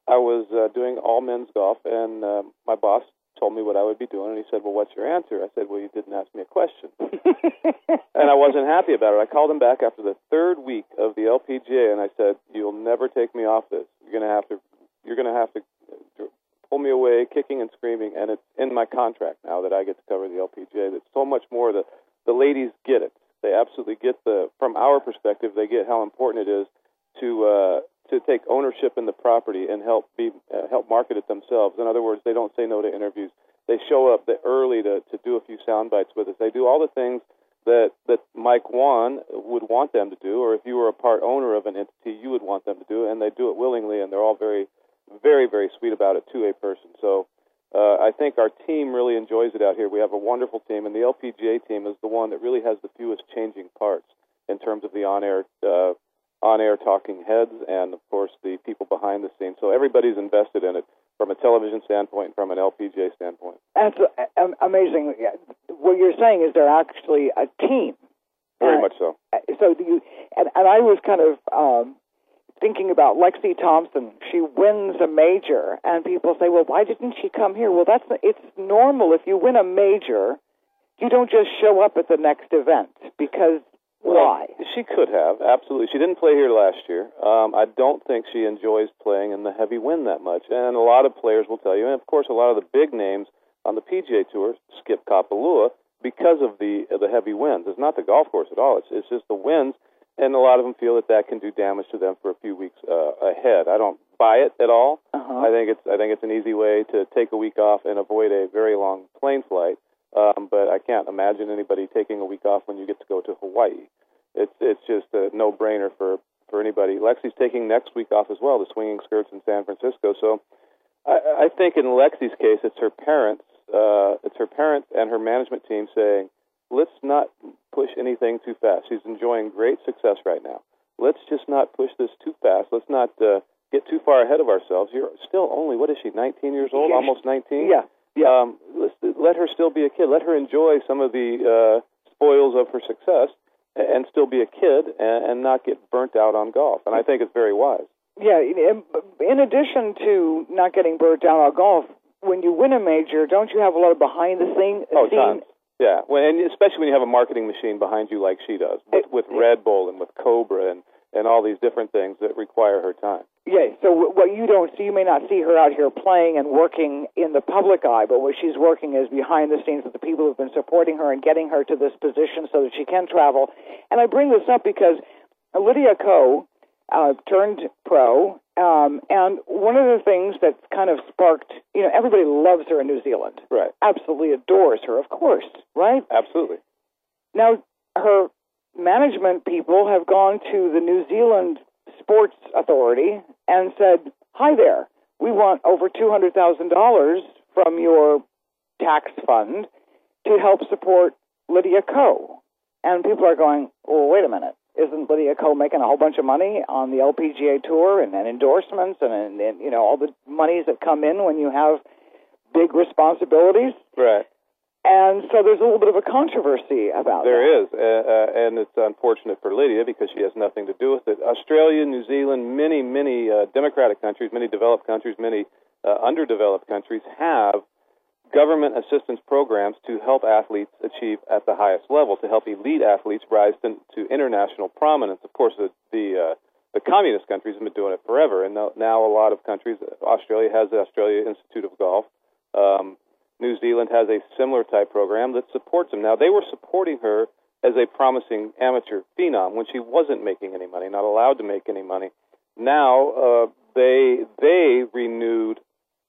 I was uh, doing all men's golf, and uh, my boss told me what I would be doing, and he said, well, what's your answer? I said, well, you didn't ask me a question. And I wasn't happy about it. I called him back after the third week of the L P G A, and I said, you'll never take me off this. You're going to have to, you're going to have to pull me away, kicking and screaming, and it's in my contract now that I get to cover the L P G A. It's so much more. The, the ladies get it. They absolutely get the, from our perspective, they get how important it is to uh, to take ownership in the property and help be uh, help market it themselves. In other words, they don't say no to interviews. They show up early to, to do a few sound bites with us. They do all the things that, that Mike Wan would want them to do, or if you were a part owner of an entity, you would want them to do, and they do it willingly, and they're all very, very, very sweet about it to a person. So uh, I think our team really enjoys it out here. We have a wonderful team, and the L P G A team is the one that really has the fewest changing parts in terms of the on-air uh, on-air talking heads and, of course, the people behind the scenes. So everybody's invested in it from a television standpoint and from an L P G A standpoint. That's uh, amazing. What you're saying is they're actually a team. Very uh, much so. So do you, and, and I was kind of um, thinking about Lexi Thompson. She wins a major, and people say, well, why didn't she come here? Well, that's it's normal. If you win a major, you don't just show up at the next event because why? Well, she could have, absolutely. She didn't play here last year. Um, I don't think she enjoys playing in the heavy wind that much. And a lot of players will tell you, and of course a lot of the big names on the P G A Tour skip Kapalua because of the uh, the heavy winds. It's not the golf course at all. It's, it's just the winds, and a lot of them feel that that can do damage to them for a few weeks uh, ahead. I don't buy it at all. Uh-huh. I think it's I think it's an easy way to take a week off and avoid a very long plane flight. Um, but I can't imagine anybody taking a week off when you get to go to Hawaii. It's it's just a no-brainer for, for anybody. Lexi's taking next week off as well, the Swinging Skirts in San Francisco. So I, I think in Lexi's case, it's her parents, uh, it's her parents and her management team saying, let's not push anything too fast. She's enjoying great success right now. Let's just not push this too fast. Let's not uh, get too far ahead of ourselves. You're still only, what is she, nineteen years old, yeah. almost nineteen? Yeah. yeah. Um, let's, let her still be a kid. Let her enjoy some of the uh, spoils of her success and still be a kid and, and not get burnt out on golf. And I think it's very wise. Yeah, in, in addition to not getting burnt out on golf, when you win a major, don't you have a lot of behind-the-scenes? Oh, tons. Yeah, when, and especially when you have a marketing machine behind you like she does, with, with Red Bull and with Cobra and, and all these different things that require her time. Yeah, so what you don't see, you may not see her out here playing and working in the public eye, but what she's working is behind the scenes with the people who've been supporting her and getting her to this position so that she can travel. And I bring this up because Lydia Ko uh, turned pro, um, and one of the things that's kind of sparked, you know, everybody loves her in New Zealand. Right. Absolutely adores her, of course, right? Absolutely. Now, her management people have gone to the New Zealand Sports Authority and said, hi there, we want over two hundred thousand dollars from your tax fund to help support Lydia Ko. And people are going, well, wait a minute, isn't Lydia Ko making a whole bunch of money on the L P G A Tour and, and endorsements and, and, and, you know, all the monies that come in when you have big responsibilities? Right. And so there's a little bit of a controversy about there that. There is, uh, uh, and it's unfortunate for Lydia because she has nothing to do with it. Australia, New Zealand, many, many uh, democratic countries, many developed countries, many uh, underdeveloped countries have government assistance programs to help athletes achieve at the highest level, to help elite athletes rise to, to international prominence. Of course, the the, uh, the communist countries have been doing it forever, and now, now a lot of countries, Australia has the Australia Institute of Golf. Um, New Zealand has a similar type program that supports them. Now, they were supporting her as a promising amateur phenom when she wasn't making any money, not allowed to make any money. Now, uh, they they renewed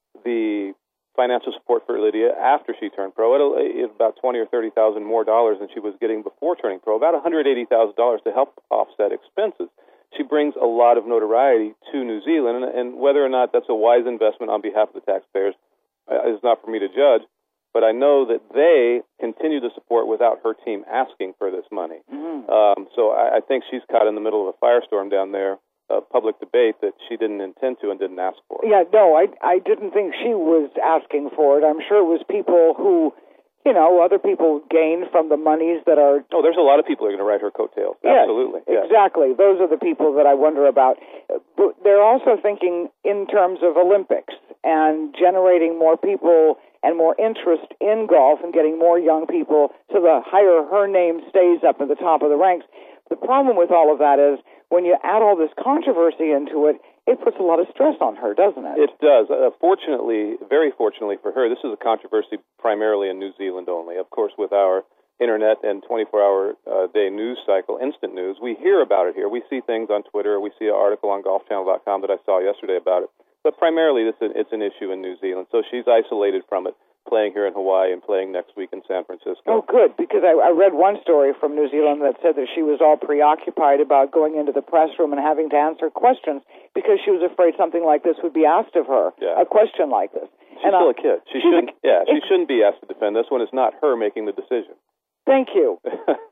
the financial support for Lydia after she turned pro at about twenty or thirty thousand more dollars than she was getting before turning pro, about one hundred eighty thousand dollars to help offset expenses. She brings a lot of notoriety to New Zealand, and, and whether or not that's a wise investment on behalf of the taxpayers is not for me to judge, but I know that they continue to support without her team asking for this money. Mm-hmm. Um, so I, I think she's caught in the middle of a firestorm down there, a public debate that she didn't intend to and didn't ask for. Yeah, no, I, I didn't think she was asking for it. I'm sure it was people who you know, other people gain from the monies that are... Oh, there's a lot of people who are going to ride her coattails. Yes, Absolutely. Yes. Exactly. Those are the people that I wonder about. But they're also thinking in terms of Olympics and generating more people and more interest in golf and getting more young people, so the higher her name stays up at the top of the ranks. The problem with all of that is when you add all this controversy into it, it puts a lot of stress on her, doesn't it? It does. Uh, fortunately, very fortunately for her, this is a controversy primarily in New Zealand only. Of course, with our internet and twenty-four hour uh, day news cycle, instant news, we hear about it here. We see things on Twitter. We see an article on golf channel dot com that I saw yesterday about it. But primarily, this is, it's an issue in New Zealand. So she's isolated from it, playing here in Hawaii and playing next week in San Francisco. Oh, good, because I, I read one story from New Zealand that said that she was all preoccupied about going into the press room and having to answer questions because she was afraid something like this would be asked of her, yeah. a question like this. She's and still I, a kid. She she's shouldn't. A, yeah, she shouldn't be asked to defend this one. It's not her making the decision. Thank you.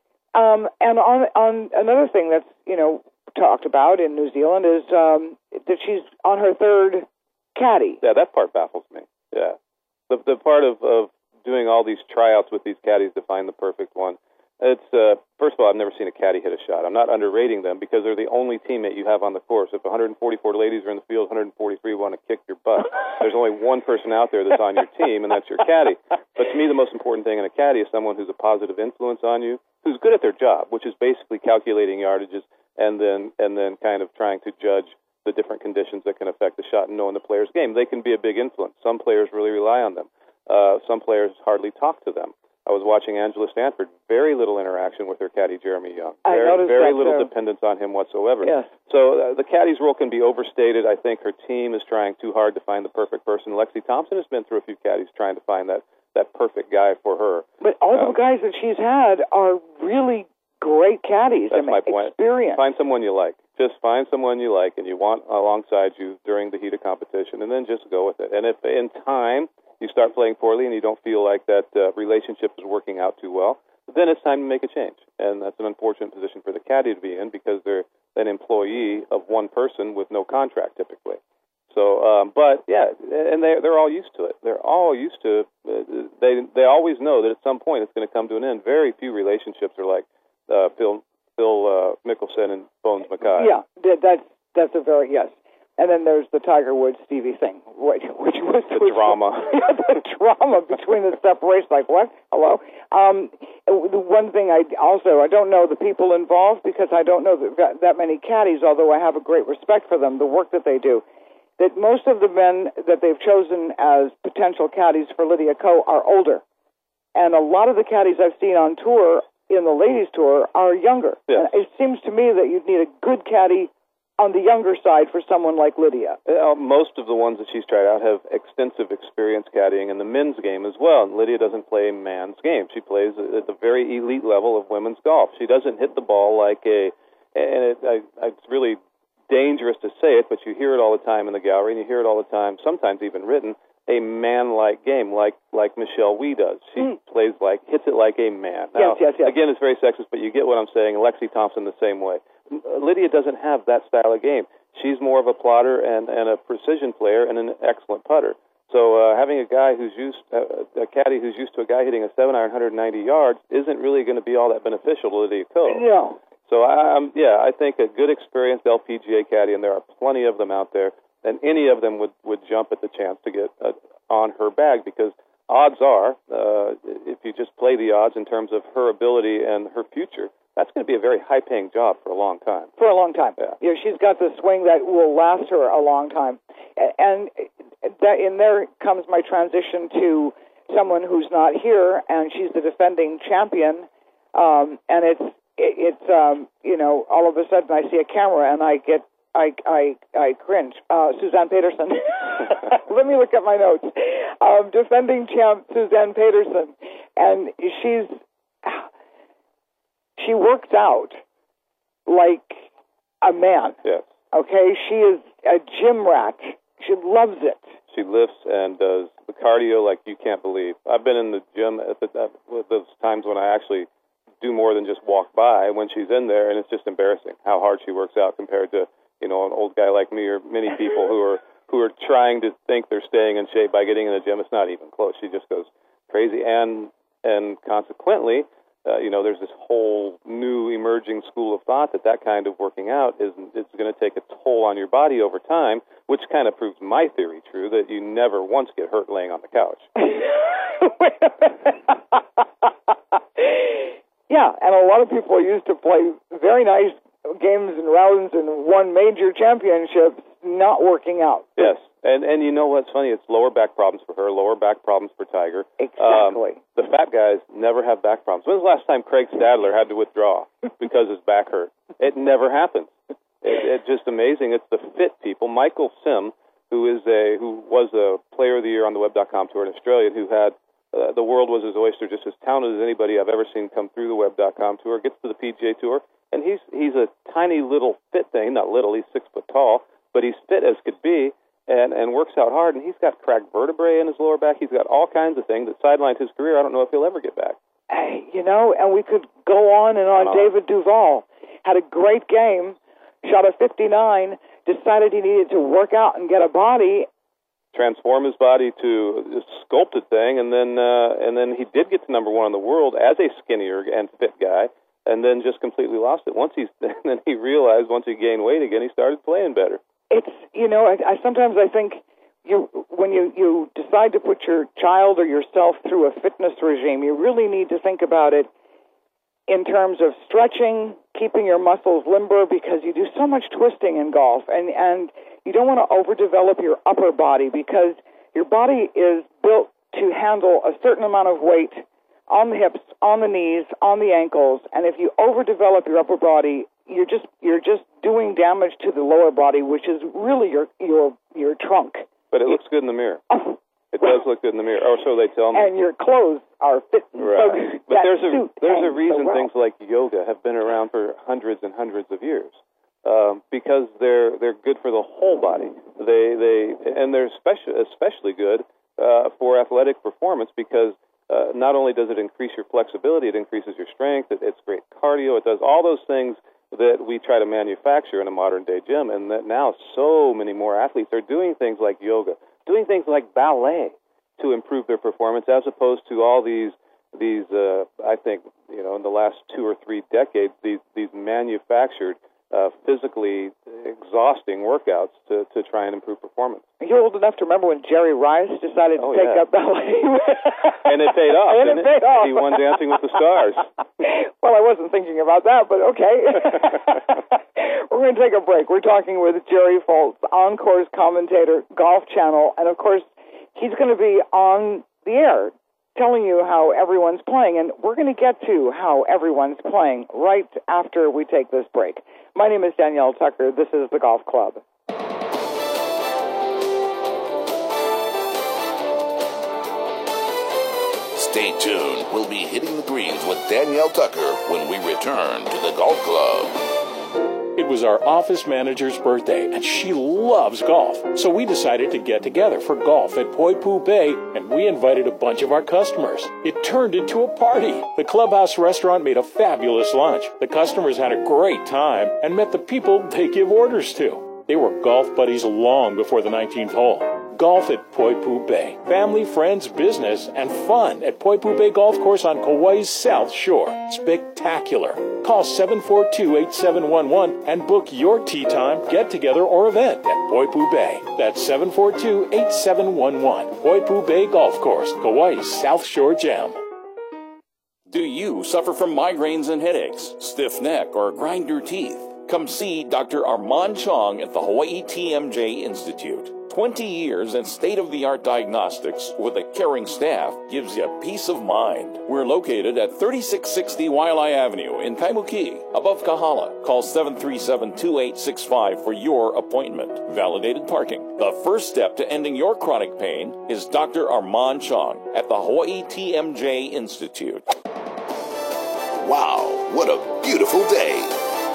um, and on on another thing that's you know talked about in New Zealand is um, that she's on her third caddy. Yeah, that part baffles me. Yeah, the the part of, of doing all these tryouts with these caddies to find the perfect one. It's uh, first of all, I've never seen a caddy hit a shot. I'm not underrating them because they're the only teammate you have on the course. If one hundred forty-four ladies are in the field, one hundred forty-three want to kick your butt. There's only one person out there that's on your team, and that's your caddy. But to me, the most important thing in a caddy is someone who's a positive influence on you, who's good at their job, which is basically calculating yardages and then and then kind of trying to judge the different conditions that can affect the shot and knowing the player's game. They can be a big influence. Some players really rely on them. Uh, some players hardly talk to them. I was watching Angela Stanford, very little interaction with her caddy, Jeremy Young. I Very, noticed very that little too. dependence on him whatsoever. Yes. So uh, the caddy's role can be overstated. I think her team is trying too hard to find the perfect person. Lexi Thompson has been through a few caddies trying to find that, that perfect guy for her. But all Um, the guys that she's had are really great caddies. That's I mean, my point. Experience. Find someone you like. Just find someone you like and you want alongside you during the heat of competition, and then just go with it. And if in time you start playing poorly and you don't feel like that uh, relationship is working out too well, then it's time to make a change. And that's an unfortunate position for the caddy to be in because they're an employee of one person with no contract typically. So, um, but yeah, and they they're all used to it. They're all used to. Uh, they they always know that at some point it's going to come to an end. Very few relationships are like uh, Phil Phil uh, Mickelson and Bones Mackay. Yeah, that, that's that's a very yes. And then there's the Tiger Woods Stevie thing, which, which was the which, drama. Yeah, the drama between the separation. Like what? Hello. Um, the one thing I also I don't know the people involved because I don't know that, that many caddies. Although I have a great respect for them, the work that they do. That most of the men that they've chosen as potential caddies for Lydia Ko are older, and a lot of the caddies I've seen on tour in the ladies' tour are younger. Yes. And it seems to me that you'd need a good caddy on the younger side for someone like Lydia. Uh, most of the ones that she's tried out have extensive experience caddying in the men's game as well. And Lydia doesn't play man's game. She plays at the very elite level of women's golf. She doesn't hit the ball like a, and it, I, it's really dangerous to say it, but you hear it all the time in the gallery, and you hear it all the time, sometimes even written, a man-like game, like like Michelle Wee does. She mm. plays like, hits it like a man. Now, yes, yes, yes. Again, it's very sexist, but you get what I'm saying. Lexi Thompson the same way. Lydia doesn't have that style of game. She's more of a plotter and, and a precision player and an excellent putter. So uh, having a guy who's used, uh, a caddy who's used to a guy hitting a seven iron one hundred ninety yards isn't really going to be all that beneficial to Lydia Ko. No. So I, I'm, yeah, I think a good experienced L P G A caddy, and there are plenty of them out there, and any of them would, would jump at the chance to get uh, on her bag because odds are, uh, if you just play the odds in terms of her ability and her future, that's going to be a very high-paying job for a long time. For a long time. Yeah. You know, she's got the swing that will last her a long time. And that, in there comes my transition to someone who's not here, and she's the defending champion. Um, and it's, it, it's um, you know, all of a sudden I see a camera and I get, I, I, I cringe. Uh, Suzanne Peterson. Let me look at my notes. Um, defending champ Suzanne Peterson. And she's... She works out like a man. Yes. Okay? She is a gym rat. She loves it. She lifts and does the cardio like you can't believe. I've been in the gym at, the, at those times when I actually do more than just walk by when she's in there, and it's just embarrassing how hard she works out compared to, you know, an old guy like me or many people who are who are trying to think they're staying in shape by getting in the gym. It's not even close. She just goes crazy. And and consequently, uh, you know, there's this whole new emerging school of thought that that kind of working out is is going to take a toll on your body over time, which kind of proves my theory true that you never once get hurt laying on the couch. Yeah, and a lot of people used to play very nice games and rounds and won major championships not working out. Yes, and and you know what's funny? It's lower back problems for her, lower back problems for Tiger. Exactly. Um, the fat guys never have back problems. When's the last time Craig Stadler had to withdraw because his back hurt? It never happens. It, it's just amazing. It's the fit people. Michael Sim, who is a who was a Player of the Year on the Web dot com tour in Australia, who had uh, the world was his oyster, just as talented as anybody I've ever seen come through the Web dot com tour, gets to the P G A Tour, and he's he's a tiny little fit thing, not little, he's six foot tall, but he's fit as could be, and, and works out hard, and he's got cracked vertebrae in his lower back. He's got all kinds of things that sidelined his career. I don't know if he'll ever get back. Hey, you know, and we could go on and on. Uh, David Duval had a great game, shot a fifty-nine, decided he needed to work out and get a body. Transform his body to a sculpted thing, and then uh, and then he did get to number one in the world as a skinnier and fit guy, and then just completely lost it. Once he's then he realized once he gained weight again, he started playing better. It's you know, I, I sometimes I think you when you you decide to put your child or yourself through a fitness regime, you really need to think about it in terms of stretching, keeping your muscles limber, because you do so much twisting in golf, and and you don't want to overdevelop your upper body because your body is built to handle a certain amount of weight on the hips, on the knees, on the ankles, and if you overdevelop your upper body, you're just you're just doing damage to the lower body, which is really your your your trunk. But it looks good in the mirror. Oh. It does look good in the mirror, or so they tell me. And your clothes are fit. Right. But there's a there's a reason so well. things like yoga have been around for hundreds and hundreds of years, um, because they're they're good for the whole body. They they and they're especially especially good uh, for athletic performance because uh, not only does it increase your flexibility, it increases your strength. It, it's great cardio. It does all those things that we try to manufacture in a modern day gym, and that now so many more athletes are doing things like yoga, doing things like ballet to improve their performance, as opposed to all these these uh, I think you know in the last two or three decades these these manufactured uh, physically exhausting workouts to, to try and improve performance. You're old enough to remember when Jerry Rice decided to oh, take yeah. up ballet. And it paid off. And it paid it? off. He won Dancing with the Stars. Well, I wasn't thinking about that, but okay. We're going to take a break. We're talking with Jerry Foltz, on-course commentator, Golf Channel, and of course, he's going to be on the air telling you how everyone's playing, and we're going to get to how everyone's playing right after we take this break. My name is Danielle Tucker. This is the Golf Club. Stay tuned. We'll be hitting the greens with Danielle Tucker when we return to the Golf Club. It was our office manager's birthday, and she loves golf. So we decided to get together for golf at Poipu Bay, and we invited a bunch of our customers. It turned into a party. The Clubhouse restaurant made a fabulous lunch. The customers had a great time and met the people they give orders to. They were golf buddies long before the nineteenth hole. Golf at Poipu Bay. Family, friends, business, and fun at Poipu Bay Golf Course on Kauai's South Shore. Spectacular. Call seven four two, eight seven one one and book your tee time, get-together, or event at Poipu Bay. That's seven four two, eight seven one one. Poipu Bay Golf Course, Kauai's South Shore Gem. Do you suffer from migraines and headaches, stiff neck, or grind your teeth? Come see Doctor Armand Chong at the Hawaii T M J Institute. twenty years and state-of-the-art diagnostics with a caring staff gives you peace of mind. We're located at thirty-six sixty Waialae Avenue in Kaimuki, above Kahala. Call seven three seven, two eight six five for your appointment. Validated parking. The first step to ending your chronic pain is Doctor Armand Chong at the Hawaii T M J Institute. Wow, what a beautiful day.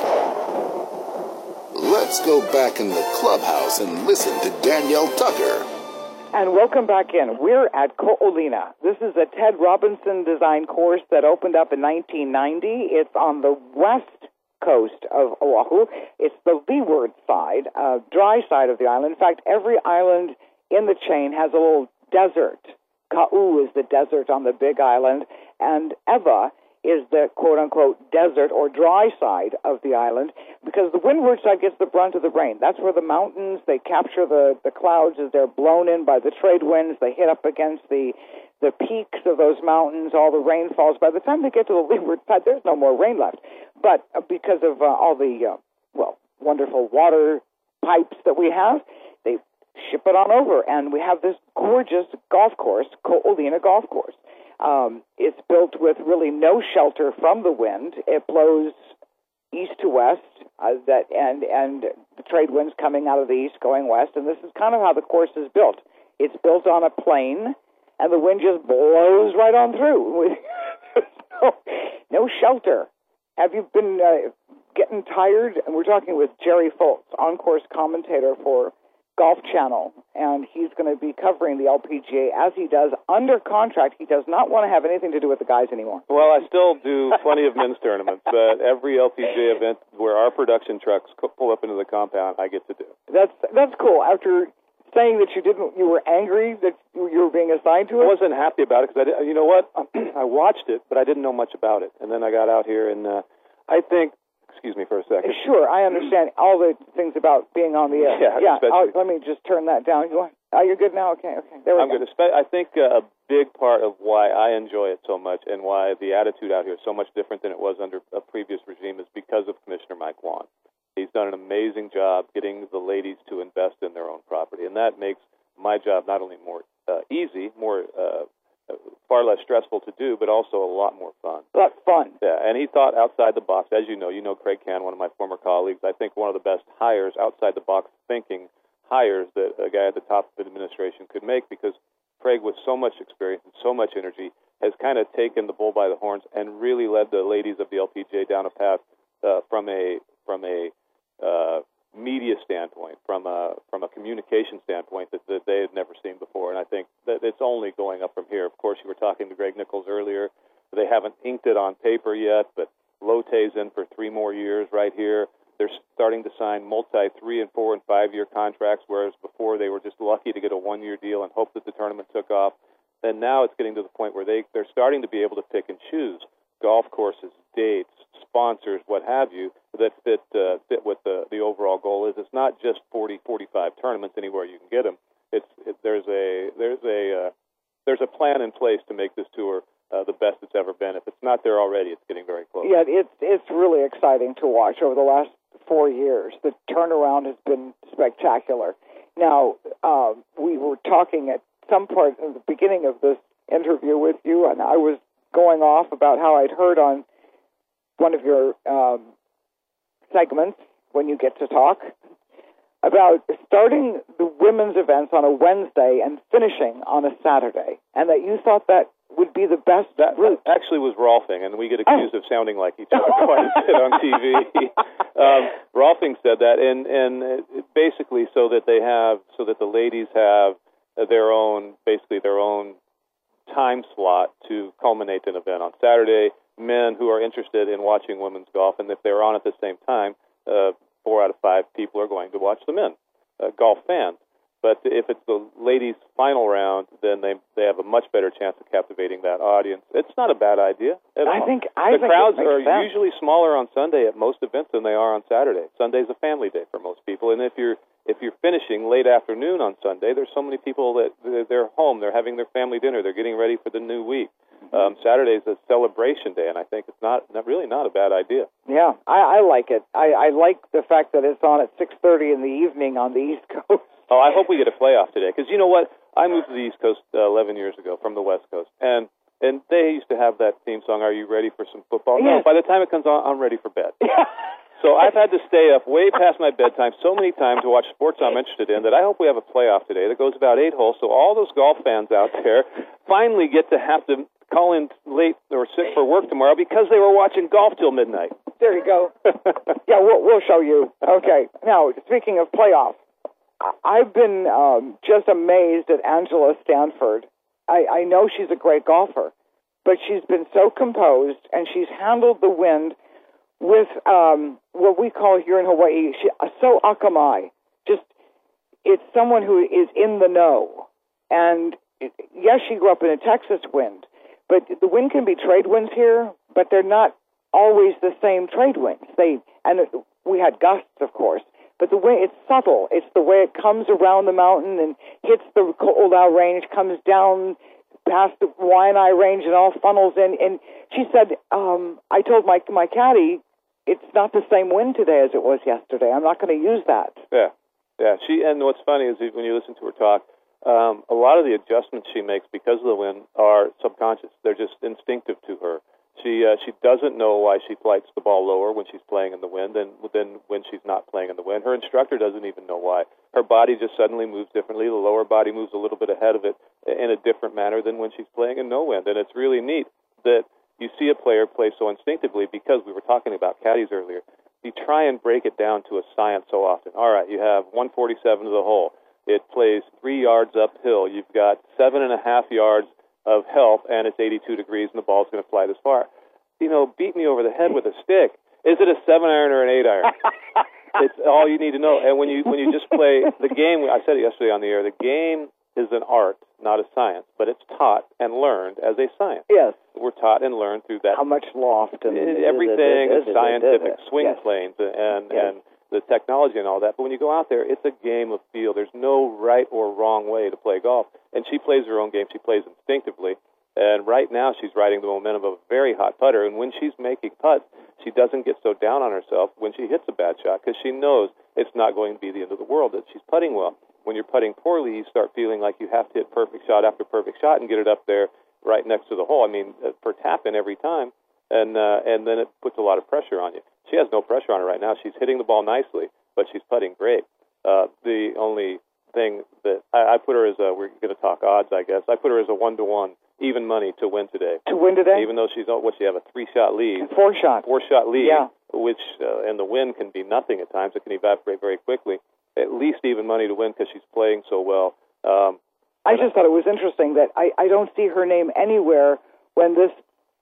Let's go back in the clubhouse and listen to Danielle Tucker. And welcome back in. We're at Ko'olina. This is a Ted Robinson design course that opened up in nineteen ninety. It's on the west coast of Oahu. It's the leeward side, uh, dry side of the island. In fact, every island in the chain has a little desert. Ka'u is the desert on the big island. and Eva is the quote-unquote desert or dry side of the island, because the windward side gets the brunt of the rain. That's where the mountains, they capture the, the clouds as they're blown in by the trade winds. They hit up against the the peaks of those mountains. All the rain falls. By the time they get to the leeward side, there's no more rain left. But uh, because of uh, all the, uh, well, wonderful water pipes that we have, they ship it on over, and we have this gorgeous golf course, Ko'olina Golf Course. Um, it's built with really no shelter from the wind. It blows east to west, uh, that and and the trade winds coming out of the east going west, and this is kind of how the course is built. It's built on a plain, and the wind just blows right on through. no, no shelter. Have you been uh, getting tired? And we're talking with Jerry Foltz, on-course commentator for Golf Channel, and he's going to be covering the L P G A as he does under contract. He does not want to have anything to do with the guys anymore. Well, I still do plenty of men's tournaments, but every L P G A event where our production trucks pull up into the compound, I get to do. That's that's cool. After saying that you didn't, you were angry that you were being assigned to it. I wasn't happy about it because I, you know what, I watched it, but I didn't know much about it, and then I got out here, and uh, I think. Excuse me for a second. Sure, I understand all the things about being on the air. Yeah, yeah. I'll, let me just turn that down. You want, oh, you're good now? Okay, okay. There we I'm go. good. I think uh, a big part of why I enjoy it so much and why the attitude out here is so much different than it was under a previous regime is because of Commissioner Mike Wan. He's done an amazing job getting the ladies to invest in their own property, and that makes my job not only more uh, easy, more uh, far less stressful to do, but also a lot more fun. A lot fun. Yeah, and he thought outside the box. As you know, you know Craig Can, one of my former colleagues. I think one of the best hires, outside the box thinking hires that a guy at the top of the administration could make, because Craig, with so much experience and so much energy, has kind of taken the bull by the horns and really led the ladies of the L P G A down a path uh, from a from a uh, media standpoint, from a from a communication standpoint that, that they had never seen before, and I think that it's only going up from here. Of course, you were talking to Greg Nichols earlier. They haven't inked it on paper yet, but Lotte's in for three more years right here. They're starting to sign multi three and four and five year contracts, whereas before they were just lucky to get a one year deal and hope that the tournament took off. And now it's getting to the point where they they're starting to be able to pick and choose golf courses, dates, sponsors, what have you, that fit uh, fit what the the overall goal is. It's not just forty, forty-five tournaments anywhere you can get them. It's it, there's a there's a uh, there's a plan in place to make this tour uh, the best it's ever been. If it's not there already, it's getting very close. Yeah, it's it's really exciting to watch over the last four years. The turnaround has been spectacular. Now, uh, we were talking at some part in the beginning of this interview with you, and I was going off about how I'd heard on one of your um, segments, when you get to talk, about starting the women's events on a Wednesday and finishing on a Saturday, and that you thought that would be the best that route. Actually was Rolfing, and we get accused oh. of sounding like each other quite a bit on T V. um, Rolfing said that, and and basically so that they have, so that the ladies have their own, basically their own time slot to culminate an event on Saturday. Men who are interested in watching women's golf, and if they're on at the same time, uh, four out of five people are going to watch the men, uh, golf fans. But if it's the ladies' final round, then they they have a much better chance of captivating that audience. It's not a bad idea at I all. think I the think crowds it makes are sense. usually smaller on Sunday at most events than they are on Saturday. Sunday's a family day for most people, and if you're if you're finishing late afternoon on Sunday, there's so many people that they're home, they're having their family dinner, they're getting ready for the new week. Mm-hmm. Um, Saturday's a celebration day, and I think it's not, not really not a bad idea. Yeah, I, I like it. I, I like the fact that it's on at six thirty in the evening on the East Coast. Oh, I hope we get a playoff today, because you know what? I moved to the East Coast uh, eleven years ago from the West Coast, and and they used to have that theme song, "Are you ready for some football?" Yes. No, by the time it comes on, I'm ready for bed. So I've had to stay up way past my bedtime so many times to watch sports I'm interested in that I hope we have a playoff today that goes about eight holes, so all those golf fans out there finally get to have to call in late or sick for work tomorrow because they were watching golf till midnight. There you go. Yeah, we'll, we'll show you. Okay. Now, speaking of playoffs, I've been um, just amazed at Angela Stanford. I, I know she's a great golfer, but she's been so composed, and she's handled the wind with um, what we call here in Hawaii, she, so akamai. Just, it's someone who is in the know. And it, yes, she grew up in a Texas wind, but the wind can be trade winds here, but they're not always the same trade winds. They and it, we had gusts, of course, but the way it's subtle. It's the way it comes around the mountain and hits the Oldal Range, comes down past the Waianae Range, and all funnels in. And she said, um, I told my my caddy, it's not the same wind today as it was yesterday. I'm not going to use that. Yeah, yeah. She and what's funny is when you listen to her talk, um, a lot of the adjustments she makes because of the wind are subconscious. They're just instinctive to her. She uh, she doesn't know why she flights the ball lower when she's playing in the wind than, than when she's not playing in the wind. Her instructor doesn't even know why. Her body just suddenly moves differently. The lower body moves a little bit ahead of it in a different manner than when she's playing in no wind. And it's really neat that you see a player play so instinctively because we were talking about caddies earlier. You try and break it down to a science so often. All right, you have one forty-seven to the hole. It plays three yards uphill. You've got seven and a half yards of help, and it's eighty-two degrees, and the ball's going to fly this far. You know, beat me over the head with a stick. Is it a seven iron or an eight iron? It's all you need to know. And when you when you just play the game, I said it yesterday on the air, the game is an art, not a science, but it's taught and learned as a science. Yes. We're taught and learned through that. How much loft and everything, is it, is it, is it, scientific is it? swing Yes. planes and, Yes. and the technology and all that. But when you go out there, it's a game of feel. There's no right or wrong way to play golf. And she plays her own game. She plays instinctively. And right now she's riding the momentum of a very hot putter. And when she's making putts, she doesn't get so down on herself when she hits a bad shot because she knows it's not going to be the end of the world, that she's putting well. When you're putting poorly, you start feeling like you have to hit perfect shot after perfect shot and get it up there right next to the hole. I mean, uh, per tap in every time. And uh, and then it puts a lot of pressure on you. She has no pressure on her right now. She's hitting the ball nicely, but she's putting great. Uh, the only thing that I, I put her as a, we're going to talk odds, I guess. I put her as a one-to-one, even money to win today. To win today? Even though she's, what, she have a three-shot lead. Four-shot. Four-shot lead, yeah. which, uh, and the win can be nothing at times. It can evaporate very quickly. At least even money to win because she's playing so well. Um, I just thought it was interesting that I, I don't see her name anywhere when this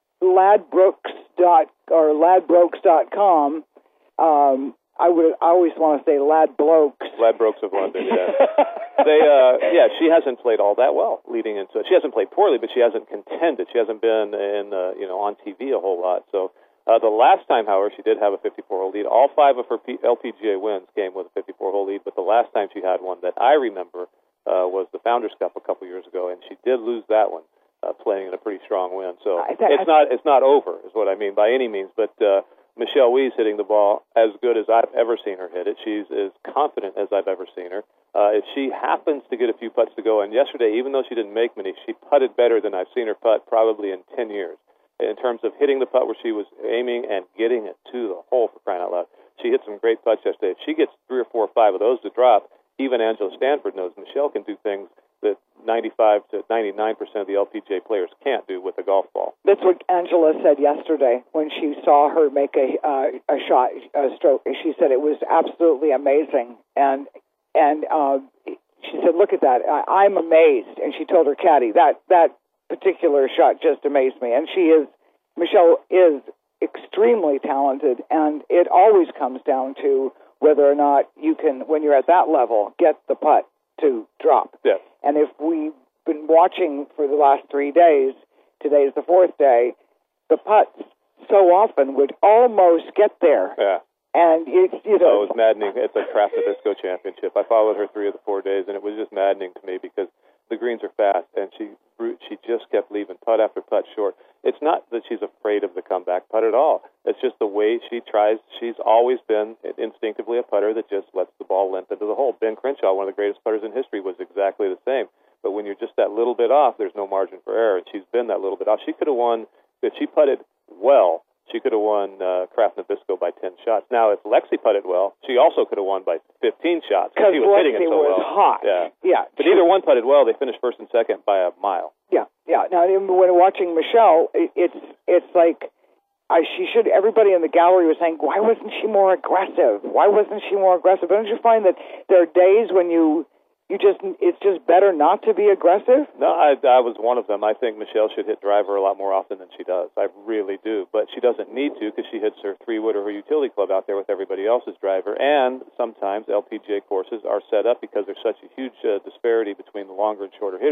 Ladbrokes dot or Ladbrokes dot com. Um, I would I always want to say Ladbrokes. Ladbrokes of London, yeah. they, uh, yeah, she hasn't played all that well leading into it. She hasn't played poorly, but she hasn't contended. She hasn't been in, uh, you know, on T V a whole lot. So uh, the last time, however, she did have a fifty-four hole lead. All five of her P- L P G A wins came with a fifty-four hole lead, but the last time she had one that I remember uh, was the Founders Cup a couple years ago, and she did lose that one, uh, playing in a pretty strong win. So I, that, it's not it's not over, is what I mean by any means. But uh, Michelle Wie's hitting the ball as good as I've ever seen her hit it. She's as confident as I've ever seen her. Uh, if she happens to get a few putts to go, and yesterday, even though she didn't make many, she putted better than I've seen her putt probably in ten years. In terms of hitting the putt where she was aiming and getting it to the hole, for crying out loud. She hit some great putts yesterday. If she gets three or four or five of those to drop, even Angela Stanford knows Michelle can do things that ninety-five to ninety-nine percent of the L P G A players can't do with a golf ball. That's what Angela said yesterday when she saw her make a uh, a shot, a stroke. She said it was absolutely amazing, and and uh, she said, "Look at that! I, I'm amazed." And she told her caddy that that particular shot just amazed me. And she is, Michelle is extremely talented, and it always comes down to whether or not you can, when you're at that level, get the putt to drop. Yeah. And if we've been watching for the last three days, today is the fourth day, the putts so often would almost get there. Yeah. And it's, you know. Oh, it was maddening. It's a Craft Nabisco championship. I followed her three of the four days, and it was just maddening to me because the greens are fast, and she she just kept leaving putt after putt short. It's not that she's afraid of the comeback putt at all. It's just the way she tries. She's always been instinctively a putter that just lets the ball limp into the hole. Ben Crenshaw, one of the greatest putters in history, was exactly the same. But when you're just that little bit off, there's no margin for error, and she's been that little bit off. She could have won, if she putted well, she could have won uh, Craft Nabisco by ten shots. Now, if Lexi putted well, she also could have won by fifteen shots. Because she was hitting it Lexi so was well. hot. Yeah. Yeah. But either one putted well. They finished first and second by a mile. Yeah, yeah. Now, when watching Michelle, it, it's it's like I, she should. Everybody in the gallery was saying, "Why wasn't she more aggressive? Why wasn't she more aggressive?" Don't you find that there are days when you you just it's just better not to be aggressive? No, I, I was one of them. I think Michelle should hit driver a lot more often than she does. I really do. But she doesn't need to because she hits her three-wood or her utility club out there with everybody else's driver. And sometimes L P G A courses are set up because there's such a huge uh, disparity between the longer and shorter hitters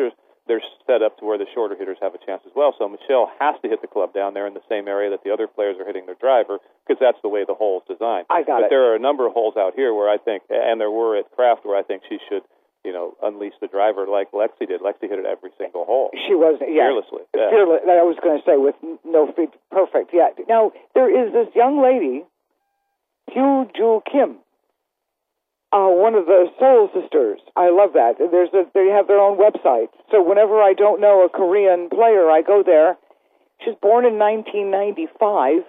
they're set up to where the shorter hitters have a chance as well. So Michelle has to hit the club down there in the same area that the other players are hitting their driver, because that's the way the hole is designed. I got but it. there are a number of holes out here where I think, and there were at Kraft, where I think she should, you know, unleash the driver like Lexi did. Lexi hit it every single hole. She was, yeah. Fearlessly. Yeah. Fearless, I was going to say, with no feet. Perfect, yeah. Now, there is this young lady, Hyo Joo Kim, uh, one of the Soul Sisters. I love that. There's a, they have their own website. So whenever I don't know a Korean player, I go there. She's born in nineteen ninety-five.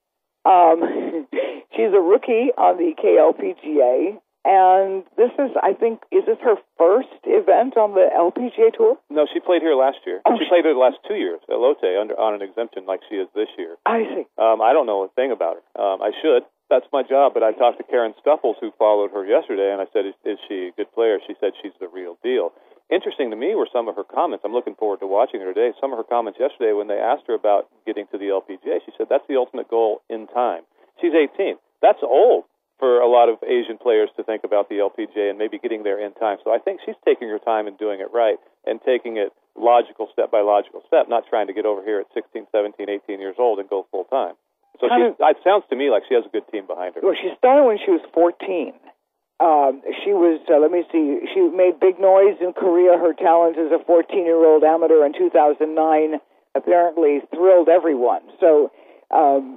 Um, she's a rookie on the K L P G A. And this is, I think, is this her first event on the L P G A Tour? No, she played here last year. Oh, she played here the last two years at Lotte under on an exemption like she is this year. I see. Um, I don't know a thing about her. Um, I should. That's my job. But I talked to Karen Stuffles, who followed her yesterday, and I said, is, is she a good player? She said she's the real deal. Interesting to me were some of her comments. I'm looking forward to watching her today. Some of her comments yesterday when they asked her about getting to the L P G A, she said that's the ultimate goal in time. She's eighteen. That's old for a lot of Asian players to think about the L P G A and maybe getting there in time. So I think she's taking her time and doing it right and taking it logical step by logical step, not trying to get over here at sixteen, seventeen, eighteen years old and go full time. So she's, it sounds to me like she has a good team behind her. Well, she started when she was fourteen. Um, she was, uh, let me see, she made big noise in Korea. Her talent as a fourteen-year-old amateur in two thousand nine apparently thrilled everyone. So um,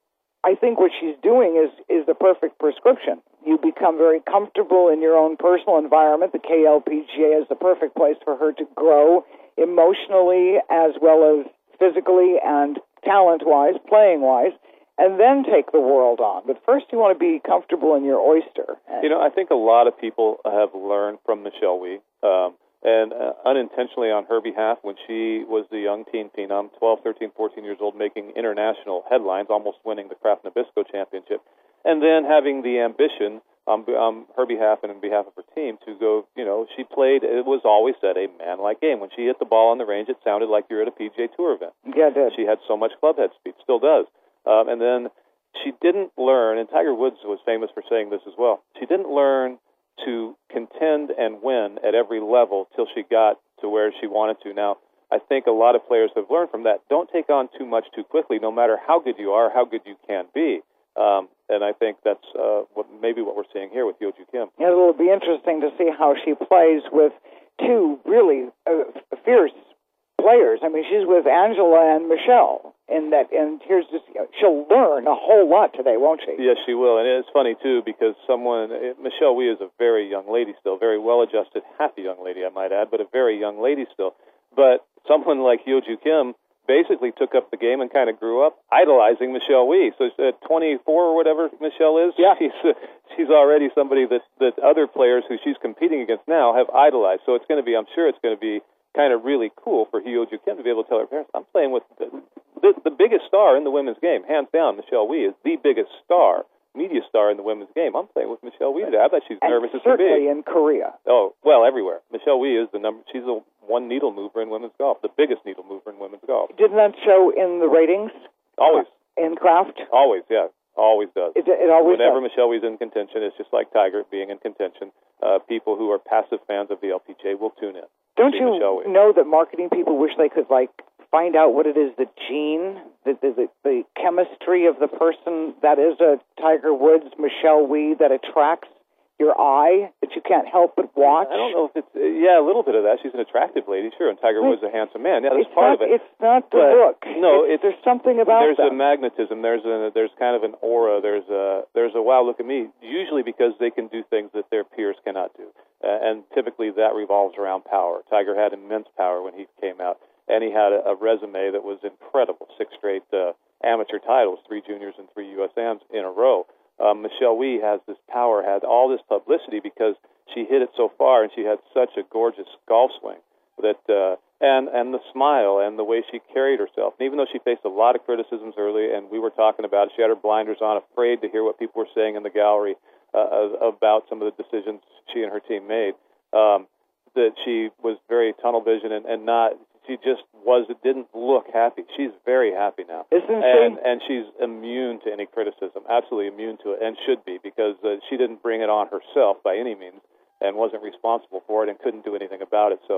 I think what she's doing is, is the perfect prescription. You become very comfortable in your own personal environment. The K L P G A is the perfect place for her to grow emotionally as well as physically and talent-wise, playing-wise, and then take the world on. But first you want to be comfortable in your oyster. You know, I think a lot of people have learned from Michelle Wie, um, and uh, unintentionally on her behalf, when she was the young teen phenom, twelve, thirteen, fourteen years old, making international headlines, almost winning the Kraft Nabisco Championship, and then having the ambition on um, um, her behalf and on behalf of her team to go, you know, she played, it was always said, a man-like game. When she hit the ball on the range, it sounded like you're at a P G A Tour event. Yeah, it did. She had so much club head speed, still does. Um, and then she didn't learn, and Tiger Woods was famous for saying this as well, she didn't learn to contend and win at every level till she got to where she wanted to. Now, I think a lot of players have learned from that. Don't take on too much too quickly, no matter how good you are, how good you can be. Um, and I think that's uh, what maybe what we're seeing here with Hyo Joo Kim. Yeah, it'll be interesting to see how she plays with two really uh, fierce players. I mean, she's with Angela and Michelle. In that, and here's just, she'll learn a whole lot today, won't she? Yes, she will. And it's funny, too, because someone, Michelle Wie is a very young lady still, very well-adjusted, happy young lady, I might add, but a very young lady still. But someone like Hyo Joo Kim basically took up the game and kind of grew up idolizing Michelle Wie. So at twenty-four or whatever Michelle is, yeah. she's, uh, she's already somebody that, that other players who she's competing against now have idolized. So it's going to be, I'm sure it's going to be kind of really cool for Hyo Joo Kim to be able to tell her parents, I'm playing with the, the, the biggest star in the women's game. Hands down, Michelle Wie is the biggest star, media star in the women's game. I'm playing with Michelle Wie today. I bet she's and nervous as can be. Certainly in Korea. Oh, well, everywhere. Michelle Wie is the number, she's the one needle mover in women's golf, the biggest needle mover in women's golf. Didn't that show in the ratings? Always. In Kraft? Always, yeah. Always does. It, it always Whenever does. Michelle Wie's in contention, it's just like Tiger being in contention. Uh, people who are passive fans of the L P G A will tune in. Don't you know that marketing people wish they could, like, find out what it is, the gene, the, the, the, the chemistry of the person that is a Tiger Woods, Michelle Wie, that attracts your eye, that you can't help but watch? I don't know if it's, uh, yeah, a little bit of that. She's an attractive lady, sure, and Tiger Woods is a handsome man. Yeah, that's it's part not, of it. It's not the but, look. No, it's, it's, there's something about There's them. a magnetism. There's a, there's kind of an aura. There's a, there's a wow, look at me, usually because they can do things that their peers cannot do. Uh, and typically that revolves around power. Tiger had immense power when he came out, and he had a, a resume that was incredible, six straight uh, amateur titles, three juniors and three U S Ams in a row. Um, Michelle Wie has this power, had all this publicity because she hit it so far, and she had such a gorgeous golf swing that, uh, and and the smile and the way she carried herself. And even though she faced a lot of criticisms early, and we were talking about it, she had her blinders on, afraid to hear what people were saying in the gallery uh, about some of the decisions she and her team made. Um, that she was very tunnel vision and, and not. She just was, it didn't look happy. She's very happy now. Isn't and, she? And she's immune to any criticism, absolutely immune to it, and should be, because uh, she didn't bring it on herself by any means and wasn't responsible for it and couldn't do anything about it. So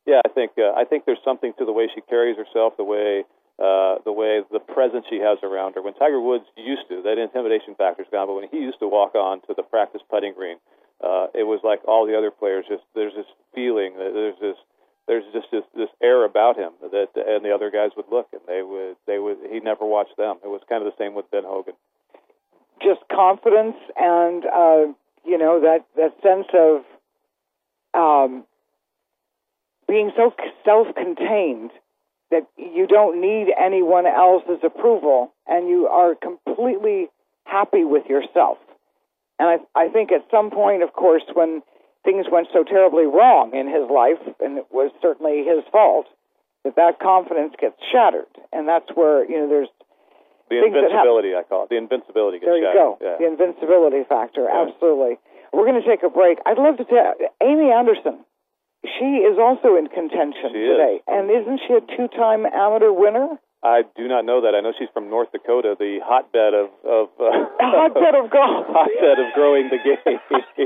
Yeah, I think uh, I think there's something to the way she carries herself, the way uh, the way the presence she has around her. When Tiger Woods used to, that intimidation factor's gone, but when he used to walk on to the practice putting green, uh, it was like all the other players. Just there's this feeling, there's this there's just this, this air about him that, and the other guys would look and they would they would he never watched them. It was kind of the same with Ben Hogan. Just confidence and uh, you know that that sense of um, being so self-contained that you don't need anyone else's approval, and you are completely happy with yourself. And I, I think at some point, of course, when things went so terribly wrong in his life, and it was certainly his fault, that that confidence gets shattered, and that's where you know there's the invincibility. I call it the invincibility gets there you shattered. go, Yeah. the invincibility factor. Yeah. Absolutely. We're going to take a break. I'd love to tell Amy Anderson. She is also in contention she today, is. and isn't she a two-time amateur winner? I do not know that. I know she's from North Dakota, the hotbed of of uh, hotbed of golf, hotbed of growing the game.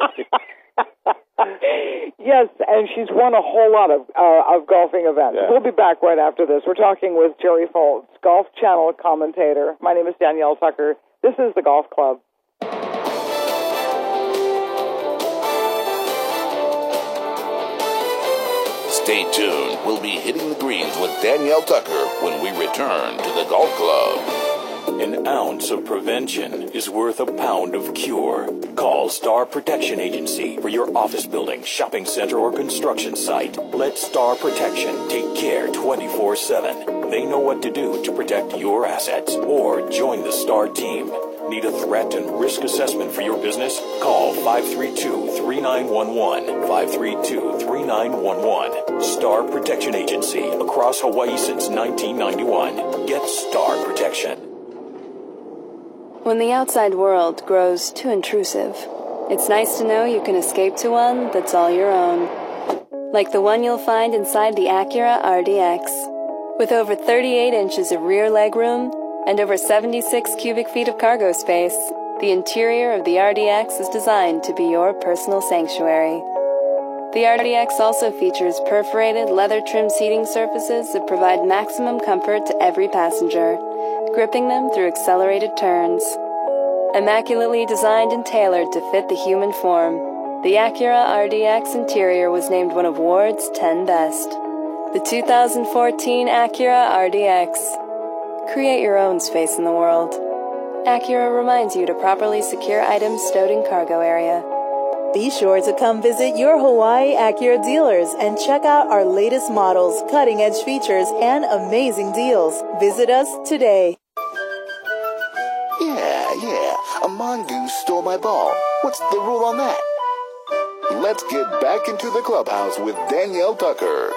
Yes, and she's won a whole lot of uh, of golfing events. Yeah. We'll be back right after this. We're talking with Jerry Foltz, Golf Channel commentator. My name is Danielle Tucker. This is the Golf Club. Stay tuned. We'll be hitting the greens with Danielle Tucker when we return to the Golf Club. An ounce of prevention is worth a pound of cure. Call Star Protection Agency for your office building, shopping center, or construction site. Let Star Protection take care twenty-four seven. They know what to do to protect your assets. Or join the Star team. Need a threat and risk assessment for your business? Call five three two, three nine one one, five three two, three nine one one. Star Protection Agency, across Hawaii since nineteen ninety-one. Get Star Protection. When the outside world grows too intrusive, it's nice to know you can escape to one that's all your own. Like the one you'll find inside the Acura R D X. With over thirty-eight inches of rear legroom and over seventy-six cubic feet of cargo space, the interior of the R D X is designed to be your personal sanctuary. The R D X also features perforated leather-trimmed seating surfaces that provide maximum comfort to every passenger, gripping them through accelerated turns. Immaculately designed and tailored to fit the human form, the Acura R D X interior was named one of Ward's ten Best. The two thousand fourteen Acura R D X. Create your own space in the world. Acura reminds you to properly secure items stowed in cargo area. Be sure to come visit your Hawaii Acura dealers and check out our latest models, cutting-edge features, and amazing deals. Visit us today. Yeah, yeah, a mongoose stole my ball. What's the rule on that? Let's get back into the clubhouse with Danielle Tucker.